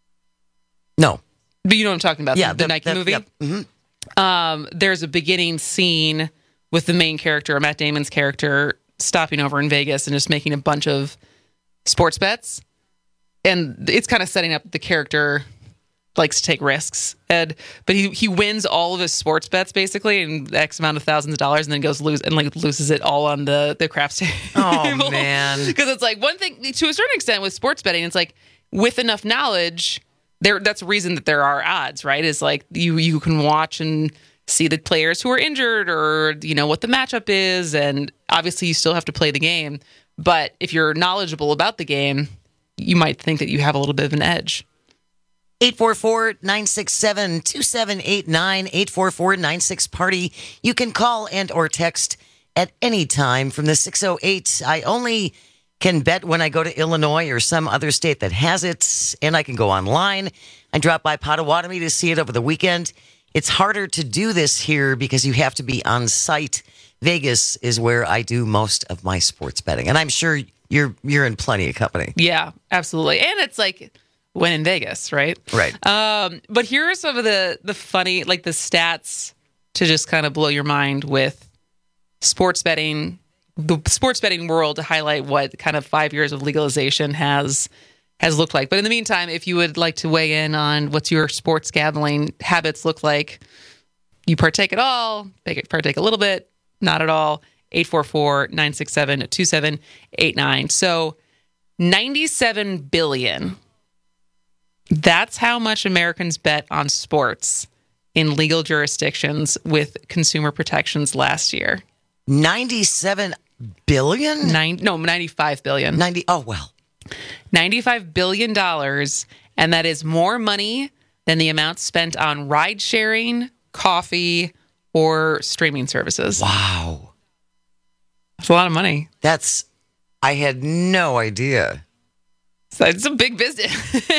No, but you know what I'm talking about. Yeah, the, the the, Nike the, movie. Yep. Mm-hmm. Um, there's a beginning scene with the main character, Matt Damon's character, stopping over in Vegas and just making a bunch of sports bets. And it's kind of setting up the character likes to take risks. And but he he wins all of his sports bets basically in X amount of thousands of dollars and then goes lose and like loses it all on the, the craps table. Oh man. Because it's like one thing to a certain extent with sports betting, it's like with enough knowledge, there that's the reason that there are odds, right? Is like you you can watch and see the players who are injured or, you know, what the matchup is. And obviously you still have to play the game. But if you're knowledgeable about the game, you might think that you have a little bit of an edge. eight four four, nine six seven, two seven eight nine, eight four four, nine six party. You can call and or text at any time from the six oh eight. I only can bet when I go to Illinois or some other state that has it, and I can go online. I dropped by Potawatomi to see it over the weekend. It's harder to do this here because you have to be on site. Vegas is where I do most of my sports betting, and I'm sure you're you're in plenty of company. Yeah, absolutely. And it's like when in Vegas, right? Right. Um, but here are some of the the funny, like the stats to just kind of blow your mind with sports betting, the sports betting world, to highlight what kind of five years of legalization has has looked like. But in the meantime, if you would like to weigh in on what's your sports gambling habits look like, you partake at all, partake a little bit, not at all, eight four four, nine six seven, two seven eight nine. So ninety-seven billion. That's how much Americans bet on sports in legal jurisdictions with consumer protections last year. ninety-seven billion? Nine, no, ninety-five billion. ninety. Oh, well. ninety-five billion dollars, and that is more money than the amount spent on ride sharing, coffee, or streaming services. Wow. That's a lot of money. That's, I had no idea. So it's a big business.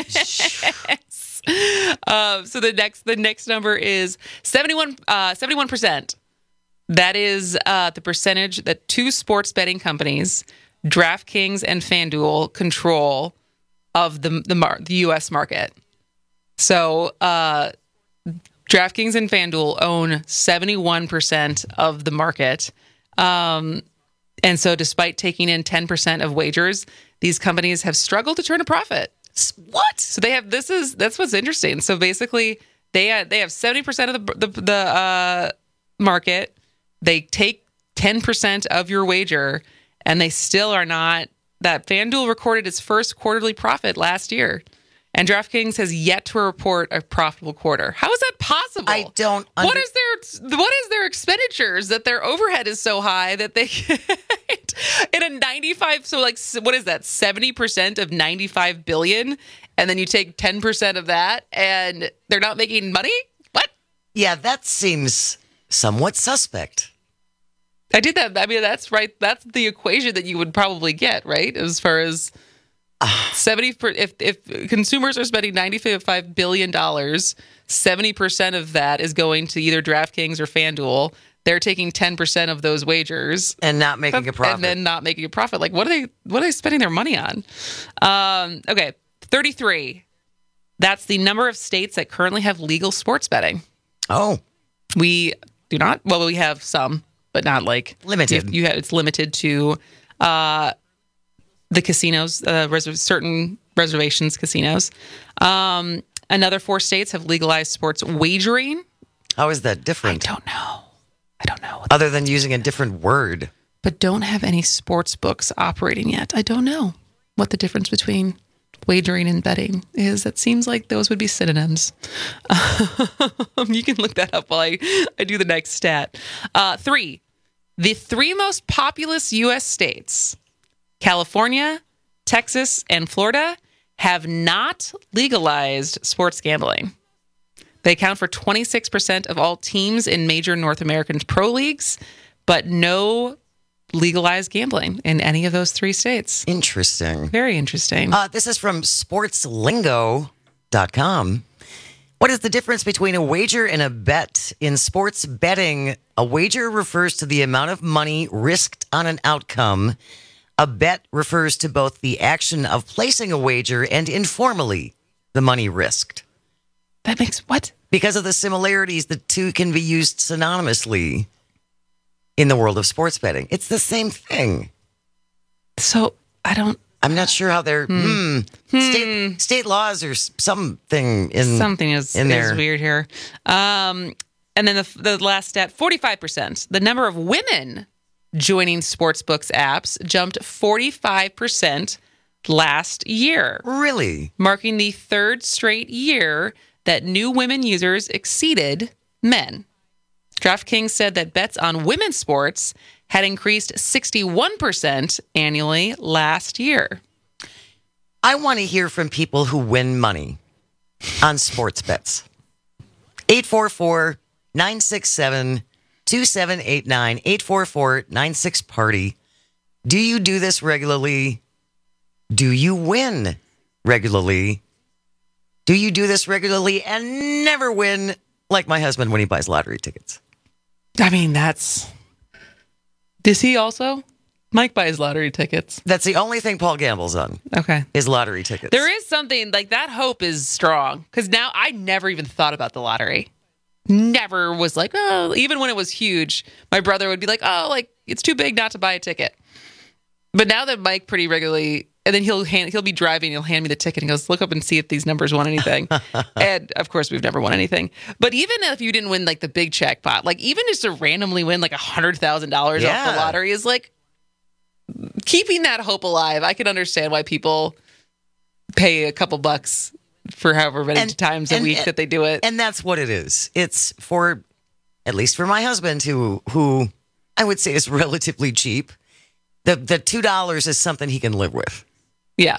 um, so the next the next number is seventy-one, uh, seventy-one percent. That is uh, the percentage that two sports betting companies, DraftKings and FanDuel, control of the the, mar- the U S market. So uh, DraftKings and FanDuel own seventy-one percent of the market. Um, and so despite taking in ten percent of wagers, these companies have struggled to turn a profit. What? So they have, this is, that's what's interesting. So basically they have, they have seventy percent of the, the, the uh, market. They take ten percent of your wager and they still are not, that FanDuel recorded its first quarterly profit last year. And DraftKings has yet to report a profitable quarter. How is that possible? I don't under- What is their what is their expenditures that their overhead is so high that they can't in a ninety-five, so like what is that, seventy percent of ninety-five billion, and then you take ten percent of that and they're not making money? What? Yeah, that seems somewhat suspect. I did that. I mean, that's right. That's the equation that you would probably get, right? As far as seventy, per, if if consumers are spending ninety-five billion dollars, seventy percent of that is going to either DraftKings or FanDuel. They're taking ten percent of those wagers and not making a profit, and then not making a profit. Like, what are they? What are they spending their money on? Um, okay, thirty-three. That's the number of states that currently have legal sports betting. Oh, we do not. Well, we have some, but not like limited. You, you have, it's limited to uh, the casinos, uh, res- certain reservations casinos. Um, another four states have legalized sports wagering. How is that different? I don't know. I don't know. Other than using a different word. But don't have any sports books operating yet. I don't know what the difference between wagering and betting is. It seems like those would be synonyms. Um, you can look that up while I, I do the next stat. Uh, three, the three most populous U S states, California, Texas, and Florida, have not legalized sports gambling. They account for twenty-six percent of all teams in major North American pro leagues, but no legalized gambling in any of those three states. Interesting. Very interesting. Uh, this is from sports lingo dot com. What is the difference between a wager and a bet? In sports betting, a wager refers to the amount of money risked on an outcome. A bet refers to both the action of placing a wager and informally the money risked. That makes what? Because of the similarities, the two can be used synonymously in the world of sports betting. It's the same thing. So I don't. I'm not sure how they're. Hmm. Hmm. State, state laws or something in something is in there. is weird here. Um, and then the the last stat: forty-five percent. The number of women joining sportsbooks apps jumped forty-five percent last year. Really, marking the third straight year that new women users exceeded men. DraftKings said that bets on women's sports had increased sixty-one percent annually last year. I want to hear from people who win money on sports bets. eight four four, nine six seven, two seven eight nine, eight four four, nine six party. Do you do this regularly? Do you win regularly? Do you do this regularly and never win like my husband when he buys lottery tickets? I mean, that's... Does he also? Mike buys lottery tickets. That's the only thing Paul gambles on. Okay. Is lottery tickets. There is something, like that hope is strong. Because now I never even thought about the lottery. Never was like, oh, even when it was huge, my brother would be like, oh, like, it's too big not to buy a ticket. But now that Mike pretty regularly... And then he'll hand, he'll be driving, he'll hand me the ticket and he goes, look up and see if these numbers won anything. And of course, we've never won anything. But even if you didn't win like the big jackpot, like even just to randomly win like one hundred thousand dollars Yeah. off the lottery is like keeping that hope alive. I can understand why people pay a couple bucks for however many And- times a and- week that they do it. And that's what it is. It's for, at least for my husband, who who I would say is relatively cheap. The the two dollars is something he can live with. Yeah.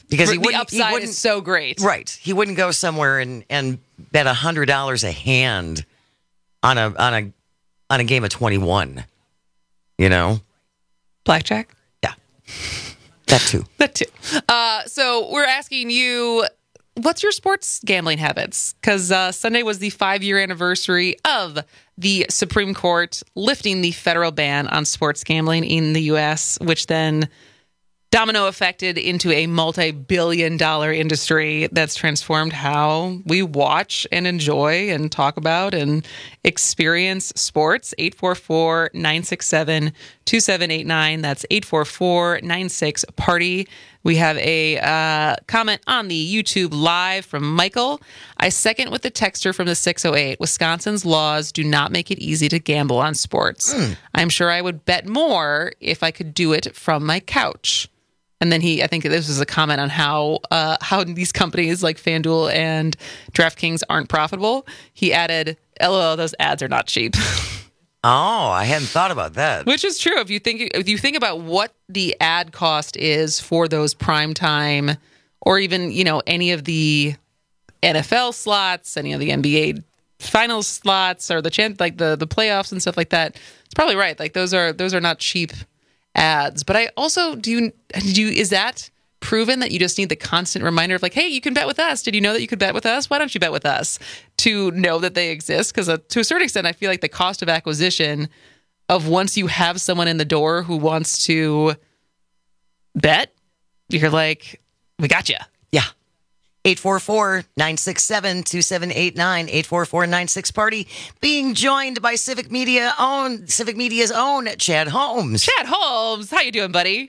because he the wouldn't, upside he wouldn't, is so great. Right. He wouldn't go somewhere and, and bet one hundred dollars a hand on a on a on a game of twenty-one. You know? Blackjack? Yeah. That too. That too. Uh, so we're asking you, what's your sports gambling habits? Because uh, Sunday was the five-year anniversary of the Supreme Court lifting the federal ban on sports gambling in the U S, which then domino affected into a multi-billion dollar industry that's transformed how we watch and enjoy and talk about and experience sports. eight four four, nine six seven, two seven eight nine. That's eight four four, nine six, party. We have a uh, comment on the YouTube Live from Michael. I second with the texter from the six oh eight. Wisconsin's laws do not make it easy to gamble on sports. Mm. I'm sure I would bet more if I could do it from my couch. And then he, I think this was a comment on how uh, how these companies like FanDuel and DraftKings aren't profitable. He added, L O L, those ads are not cheap. Oh, I hadn't thought about that. Which is true. If you think if you think about what the ad cost is for those prime time, or even, you know, any of the N F L slots, any of the N B A finals slots, or the chance like the the playoffs and stuff like that, it's probably right. Like those are those are not cheap ads. But I also do you do you, is that proven that you just need the constant reminder of like, hey, you can bet with us. Did you know that you could bet with us? Why don't you bet with us? To know that they exist. Because uh, to a certain extent, I feel like the cost of acquisition of once you have someone in the door who wants to bet, you're like, we got you. Yeah. eight four four, nine six seven, two seven eight nine, eight four four, nine six, party. Being joined by Civic Media own, Civic Media's own Chad Holmes. Chad Holmes, how you doing, buddy?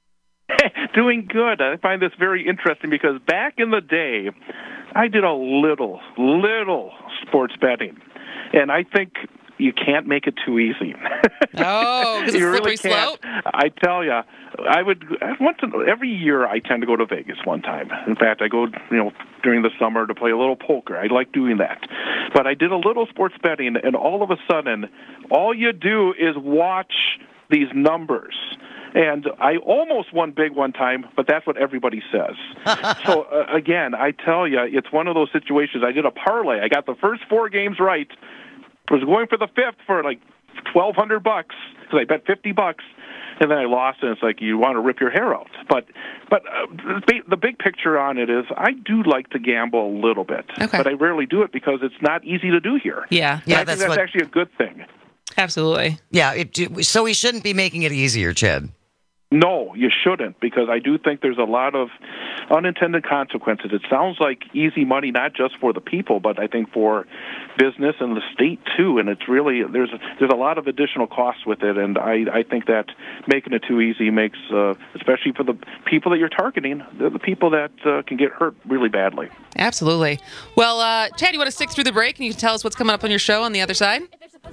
Doing good. I find this very interesting because back in the day, I did a little, little sports betting. And I think you can't make it too easy. Oh, because it's you slippery really can't. slope? I tell you, I would, once every year I tend to go to Vegas one time. In fact, I go, you know, during the summer to play a little poker. I like doing that. But I did a little sports betting, and all of a sudden, all you do is watch these numbers. And I almost won big one time, but that's what everybody says. So, uh, again, I tell you, it's one of those situations. I did a parlay. I got the first four games right. I was going for the fifth for like twelve hundred bucks because I bet fifty bucks, and then I lost, and it's like you want to rip your hair out. But but uh, the big picture on it is I do like to gamble a little bit, okay. but I rarely do it because it's not easy to do here. Yeah, and yeah, I think that's, that's what... actually a good thing. Absolutely. Yeah, it, so we shouldn't be making it easier, Chad. No, you shouldn't, because I do think there's a lot of unintended consequences. It sounds like easy money, not just for the people, but I think for business and the state too. And it's really there's there's a lot of additional costs with it, and I, I think that making it too easy makes, uh, especially for the people that you're targeting, they're the people that uh, can get hurt really badly. Absolutely. Well, uh, Chad, you want to stick through the break and you can tell us what's coming up on your show on the other side?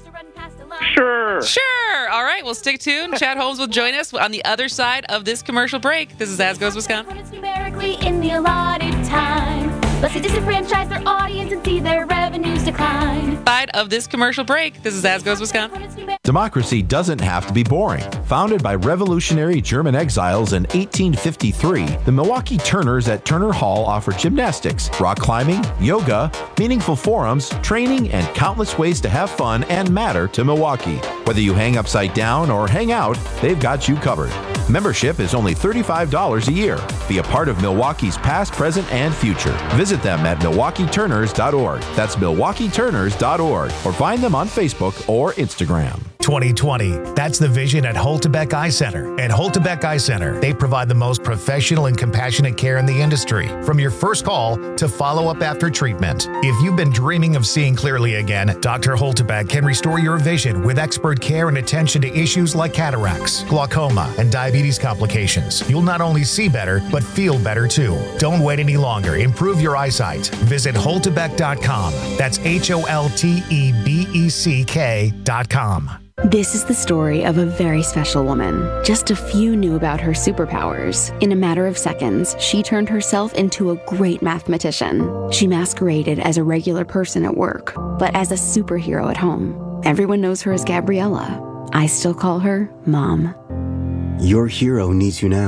Sure. Sure. All right. Well, stick tuned. Chad Holmes will join us on the other side of this commercial break. This is As Goes Wisconsin. Numerically in the allotted time. Let's say disenfranchise their audience and see their revenues decline. Side of this commercial break. This is As Goes Wisconsin. Democracy doesn't have to be boring. Founded by revolutionary German exiles in eighteen fifty-three, the Milwaukee Turners at Turner Hall offer gymnastics, rock climbing, yoga, meaningful forums, training, and countless ways to have fun and matter to Milwaukee. Whether you hang upside down or hang out, they've got you covered. Membership is only thirty-five dollars a year. Be a part of Milwaukee's past, present, and future. Visit them at milwaukee turners dot org. That's milwaukee turners dot org. Or find them on Facebook or Instagram. twenty twenty. That's the vision at Holtebeck Eye Center. At Holtebeck Eye Center, they provide the most professional and compassionate care in the industry, from your first call to follow-up after treatment. If you've been dreaming of seeing clearly again, Doctor Holtebeck can restore your vision with expert care and attention to issues like cataracts, glaucoma, and diabetes complications. You'll not only see better, but feel better too. Don't wait any longer. Improve your eyesight. Visit holtebeck dot com. That's H O L T E B E C K dot com. This is the story of a very special woman. Just a few knew about her superpowers. In a matter of seconds, she turned herself into a great mathematician. She masqueraded as a regular person at work, but as a superhero at home. Everyone knows her as Gabriella. I still call her Mom. Your hero needs you now,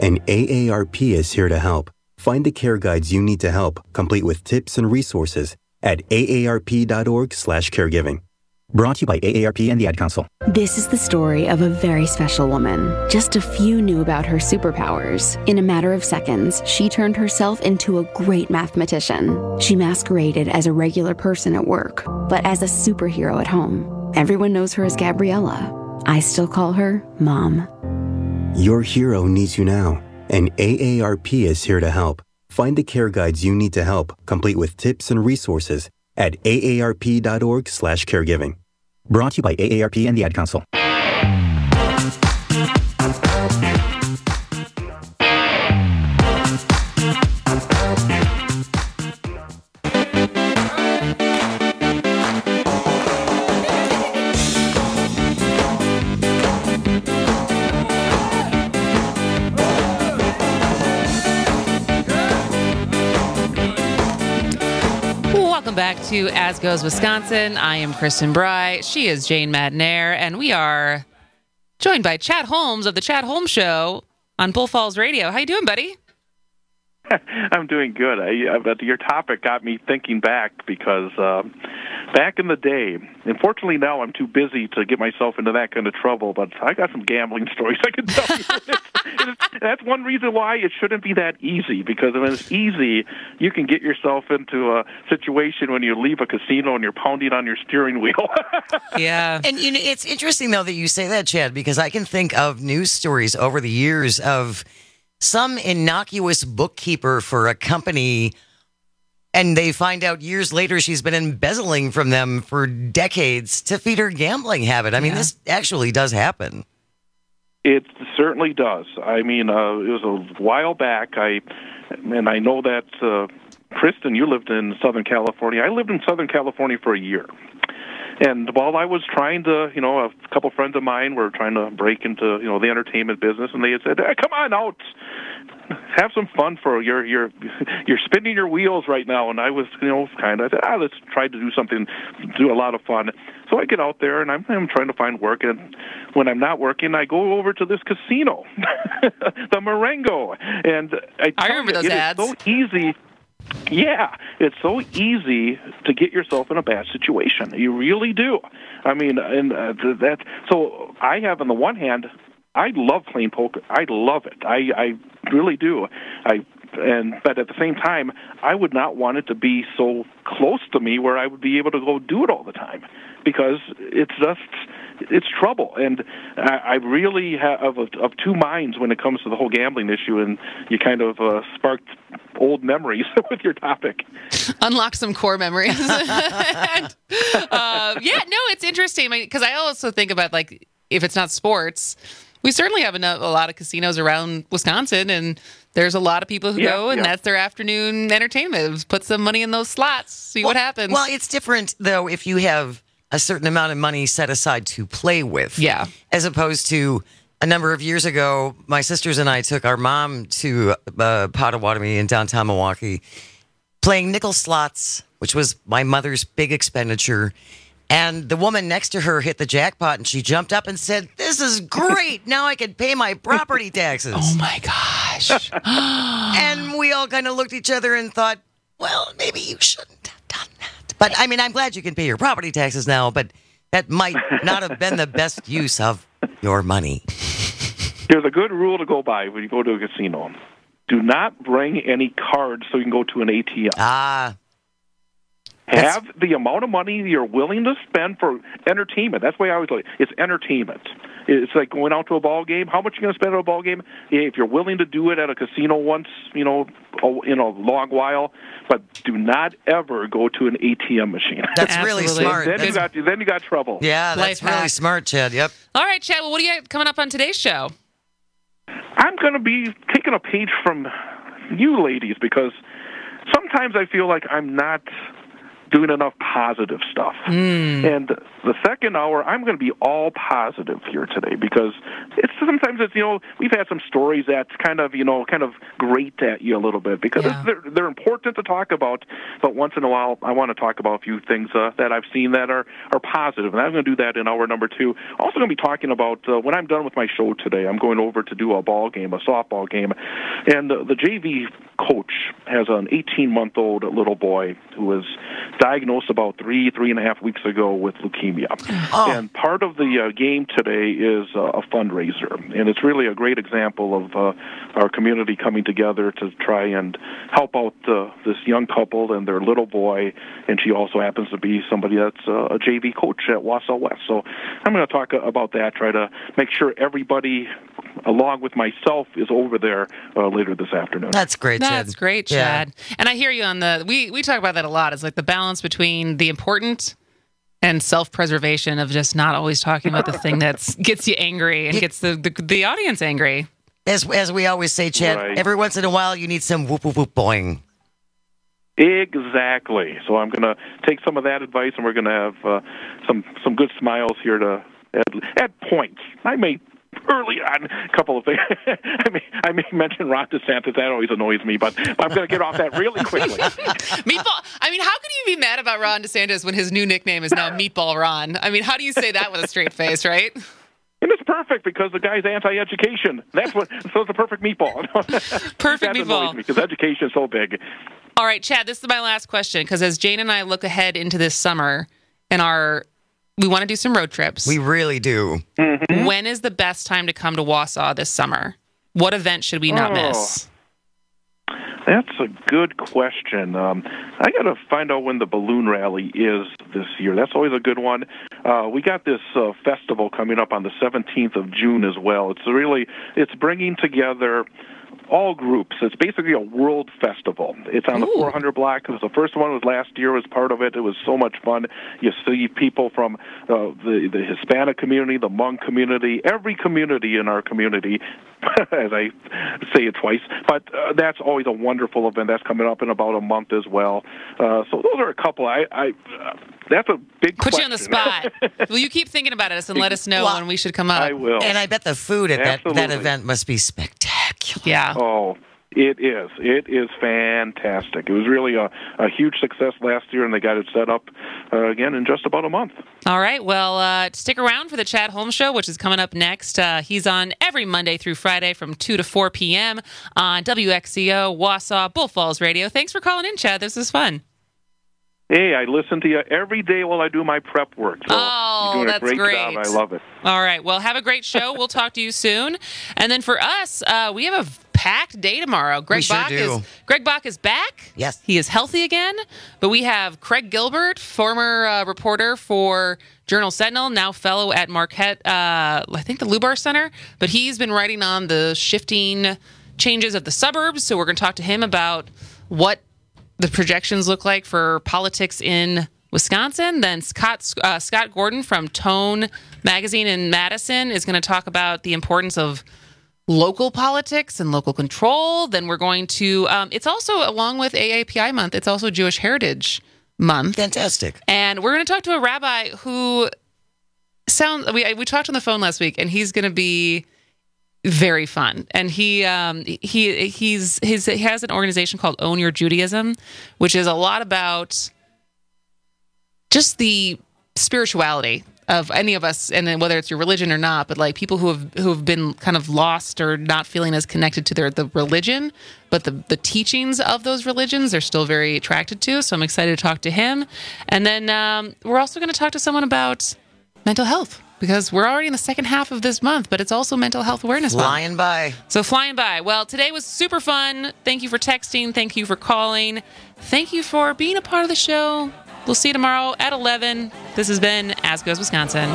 and A A R P is here to help. Find the care guides you need to help, complete with tips and resources at A A R P dot org slash caregiving. Brought to you by A A R P and the Ad Council. This is the story of a very special woman. Just a few knew about her superpowers. In a matter of seconds, she turned herself into a great mathematician. She masqueraded as a regular person at work, but as a superhero at home. Everyone knows her as Gabriella. I still call her Mom. Your hero needs you now, and A A R P is here to help. Find the care guides you need to help, complete with tips and resources at A A R P dot org slash caregiving. Brought to you by A A R P and the Ad Council. Welcome back to As Goes Wisconsin. I am Kristen Bry. She is Jane Madnair, and we are joined by Chad Holmes of the Chad Holmes Show on Bull Falls Radio. How you doing, buddy? I'm doing good. I, but your topic got me thinking back because uh, back in the day, unfortunately now I'm too busy to get myself into that kind of trouble, but I got some gambling stories I can tell you. it's, it's, that's one reason why it shouldn't be that easy, because when it's easy, you can get yourself into a situation when you leave a casino and you're pounding on your steering wheel. Yeah. And you know, it's interesting, though, that you say that, Chad, because I can think of news stories over the years of some innocuous bookkeeper for a company, and they find out years later she's been embezzling from them for decades to feed her gambling habit. I mean, yeah. This actually does happen. It certainly does. I mean, uh, it was a while back, I and I know that, uh, Kristen, you lived in Southern California. I lived in Southern California for a year. And while I was trying to, you know, a couple friends of mine were trying to break into, you know, the entertainment business, and they had said, hey, come on out, have some fun for you're you're you're spinning your wheels right now. And I was, you know, kind of, I said, ah, let's try to do something, do a lot of fun. So I get out there, and I'm, I'm trying to find work. And when I'm not working, I go over to this casino, the Marengo. And I, I remember you, those it ads. Is so easy. Yeah, it's so easy to get yourself in a bad situation. You really do. I mean, and uh, that. So I have, on the one hand, I love playing poker. I love it. I, I really do. I and but at the same time, I would not want it to be so close to me where I would be able to go do it all the time, because it's just it's trouble. And I, I really have of, of two minds when it comes to the whole gambling issue. And you kind of uh, sparked old memories with your topic. Unlock some core memories. and, uh, yeah, no, it's interesting because I also think about, like, if it's not sports, we certainly have enough, a lot of casinos around Wisconsin, and there's a lot of people who yeah, go, and yeah. that's their afternoon entertainment. Put some money in those slots, see well, what happens. Well, it's different, though, if you have a certain amount of money set aside to play with. Yeah. As opposed to a number of years ago, my sisters and I took our mom to uh, Potawatomi in downtown Milwaukee, playing nickel slots, which was my mother's big expenditure. And the woman next to her hit the jackpot, and she jumped up and said, "This is great. Now I can pay my property taxes." Oh, my gosh. And we all kind of looked at each other and thought, well, maybe you shouldn't have done that. But, I mean, I'm glad you can pay your property taxes now, but that might not have been the best use of your money. There's a good rule to go by when you go to a casino. Do not bring any cards so you can go to an A T M. Ah. Have That's... the amount of money you're willing to spend for entertainment. That's why I always like it's entertainment. It's like going out to a ball game. How much are you going to spend at a ball game? If you're willing to do it at a casino once, you know, in a long while, but do not ever go to an A T M machine. That's really smart. Then that's... you got then you got trouble. Yeah, that's Life really hack. smart, Chad. Yep. All right, Chad. Well, what do you got coming up on today's show? I'm going to be taking a page from you ladies, because sometimes I feel like I'm not doing enough positive stuff. Mm. And the second hour, I'm going to be all positive here today because it's sometimes it's, you know, we've had some stories that's kind of, you know, kind of grate at you a little bit because Yeah. they're, they're important to talk about, but once in a while, I want to talk about a few things uh, that I've seen that are, are positive, and I'm going to do that in hour number two. Also going to be talking about, uh, when I'm done with my show today, I'm going over to do a ball game, a softball game, and uh, the J V coach has an eighteen-month-old little boy who was diagnosed about three, three and a half weeks ago with leukemia. Oh. And part of the uh, game today is uh, a fundraiser, and it's really a great example of uh, our community coming together to try and help out uh, this young couple and their little boy, and she also happens to be somebody that's uh, a J V coach at Wausau West. So I'm going to talk about that, try to make sure everybody, along with myself, is over there uh, later this afternoon. That's great, Chad. That's great, Yeah. Chad. And I hear you on the, we, we talk about that a lot. It's like the balance between the important and self-preservation of just not always talking about the thing that gets you angry and gets the, the, the audience angry. As, as we always say, Chad, Right. every once in a while you need some whoop, whoop, whoop, boing. Exactly. So I'm going to take some of that advice, and we're going to have uh, some some good smiles here to add, add points. I may early on a couple of things. I may I may mention Ron DeSantis. That always annoys me, but, but I'm going to get off that really quickly. Meatball. I mean, how can you be mad about Ron DeSantis when his new nickname is now Meatball Ron? I mean, how do you say that with a straight face, right? And it's perfect because the guy's anti-education. That's what. So it's a perfect meatball. Perfect that meatball. Because education is so big. All right, Chad, this is my last question because as Jane and I look ahead into this summer and our, we want to do some road trips. We really do. Mm-hmm. When is the best time to come to Wausau this summer? What event should we not Oh. miss? That's a good question. Um, I got to find out when the balloon rally is this year. That's always a good one. Uh, we got this uh, festival coming up on the seventeenth of June as well. It's really, it's bringing together all groups. It's basically a world festival. It's on the four hundred block. It was the first one was last year. Was part of it. It was so much fun. You see people from uh, the the Hispanic community, the Hmong community, every community in our community. As I say it twice, but uh, that's always a wonderful event. That's coming up in about a month as well. Uh, so those are a couple. I, I uh, that's a big Put question. you on the spot. Will you keep thinking about us and let us know Well, when we should come up? I will. And I bet the food at that, that Absolutely. event must be spectacular. Yeah. Oh, it is. It is fantastic. It was really a, a huge success last year, and they got it set up uh, again in just about a month. All right. Well, uh, stick around for the Chad Holmes Show, which is coming up next. Uh, he's on every Monday through Friday from two to four p.m. on W X C O, Wausau, Bull Falls Radio. Thanks for calling in, Chad. This is fun. Hey, I listen to you every day while I do my prep work. So Oh, you're doing that's a great, great. job. I love it. All right. Well, have a great show. We'll talk to you soon. And then for us, uh, we have a packed day tomorrow. Greg We sure Bach do. is Greg Bach is back. Yes. He is healthy again. But we have Craig Gilbert, former uh, reporter for Journal Sentinel, now fellow at Marquette, uh, I think the Lubar Center. But he's been writing on the shifting changes of the suburbs. So we're going to talk to him about what the projections look like for politics in Wisconsin. Then Scott uh, Scott Gordon from Tone Magazine in Madison is going to talk about the importance of local politics and local control. Then we're going to, um, it's also along with A A P I month, it's also Jewish Heritage Month. Fantastic. And we're going to talk to a rabbi who sounds, we, we talked on the phone last week, and he's going to be very fun. And he um, he he's his he has an organization called Own Your Judaism, which is a lot about just the spirituality of any of us, and then whether it's your religion or not, but like people who have who have been kind of lost or not feeling as connected to their the religion, but the the teachings of those religions they're still very attracted to. So I'm excited to talk to him. And then um, we're also going to talk to someone about mental health, because we're already in the second half of this month, but it's also Mental Health Awareness Month. Flying by. So flying by. Well, today was super fun. Thank you for texting. Thank you for calling. Thank you for being a part of the show. We'll see you tomorrow at eleven. This has been As Goes Wisconsin.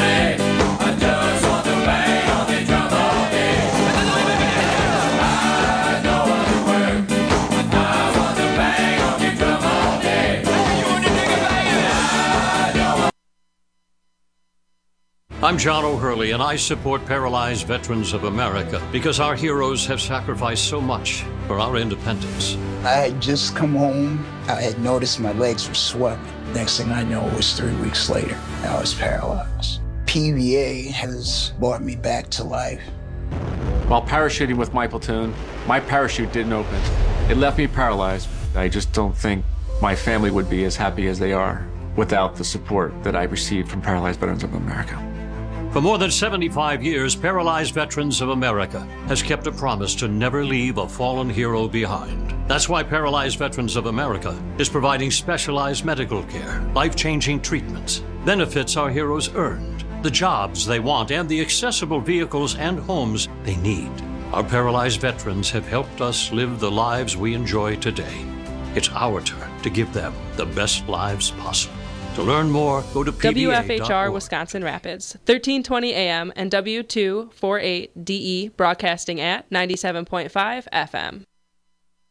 I'm John O'Hurley, and I support Paralyzed Veterans of America because our heroes have sacrificed so much for our independence. I had just come home. I had noticed my legs were swelling. Next thing I know, it was three weeks later. I was paralyzed. P V A has brought me back to life. While parachuting with my platoon, my parachute didn't open. It left me paralyzed. I just don't think my family would be as happy as they are without the support that I received from Paralyzed Veterans of America. For more than seventy-five years, Paralyzed Veterans of America has kept a promise to never leave a fallen hero behind. That's why Paralyzed Veterans of America is providing specialized medical care, life-changing treatments, benefits our heroes earned, the jobs they want, and the accessible vehicles and homes they need. Our paralyzed veterans have helped us live the lives we enjoy today. It's our turn to give them the best lives possible. To learn more, go to P V A dot org. W F H R Wisconsin Rapids, thirteen twenty A M and W two forty-eight D E broadcasting at ninety-seven point five F M.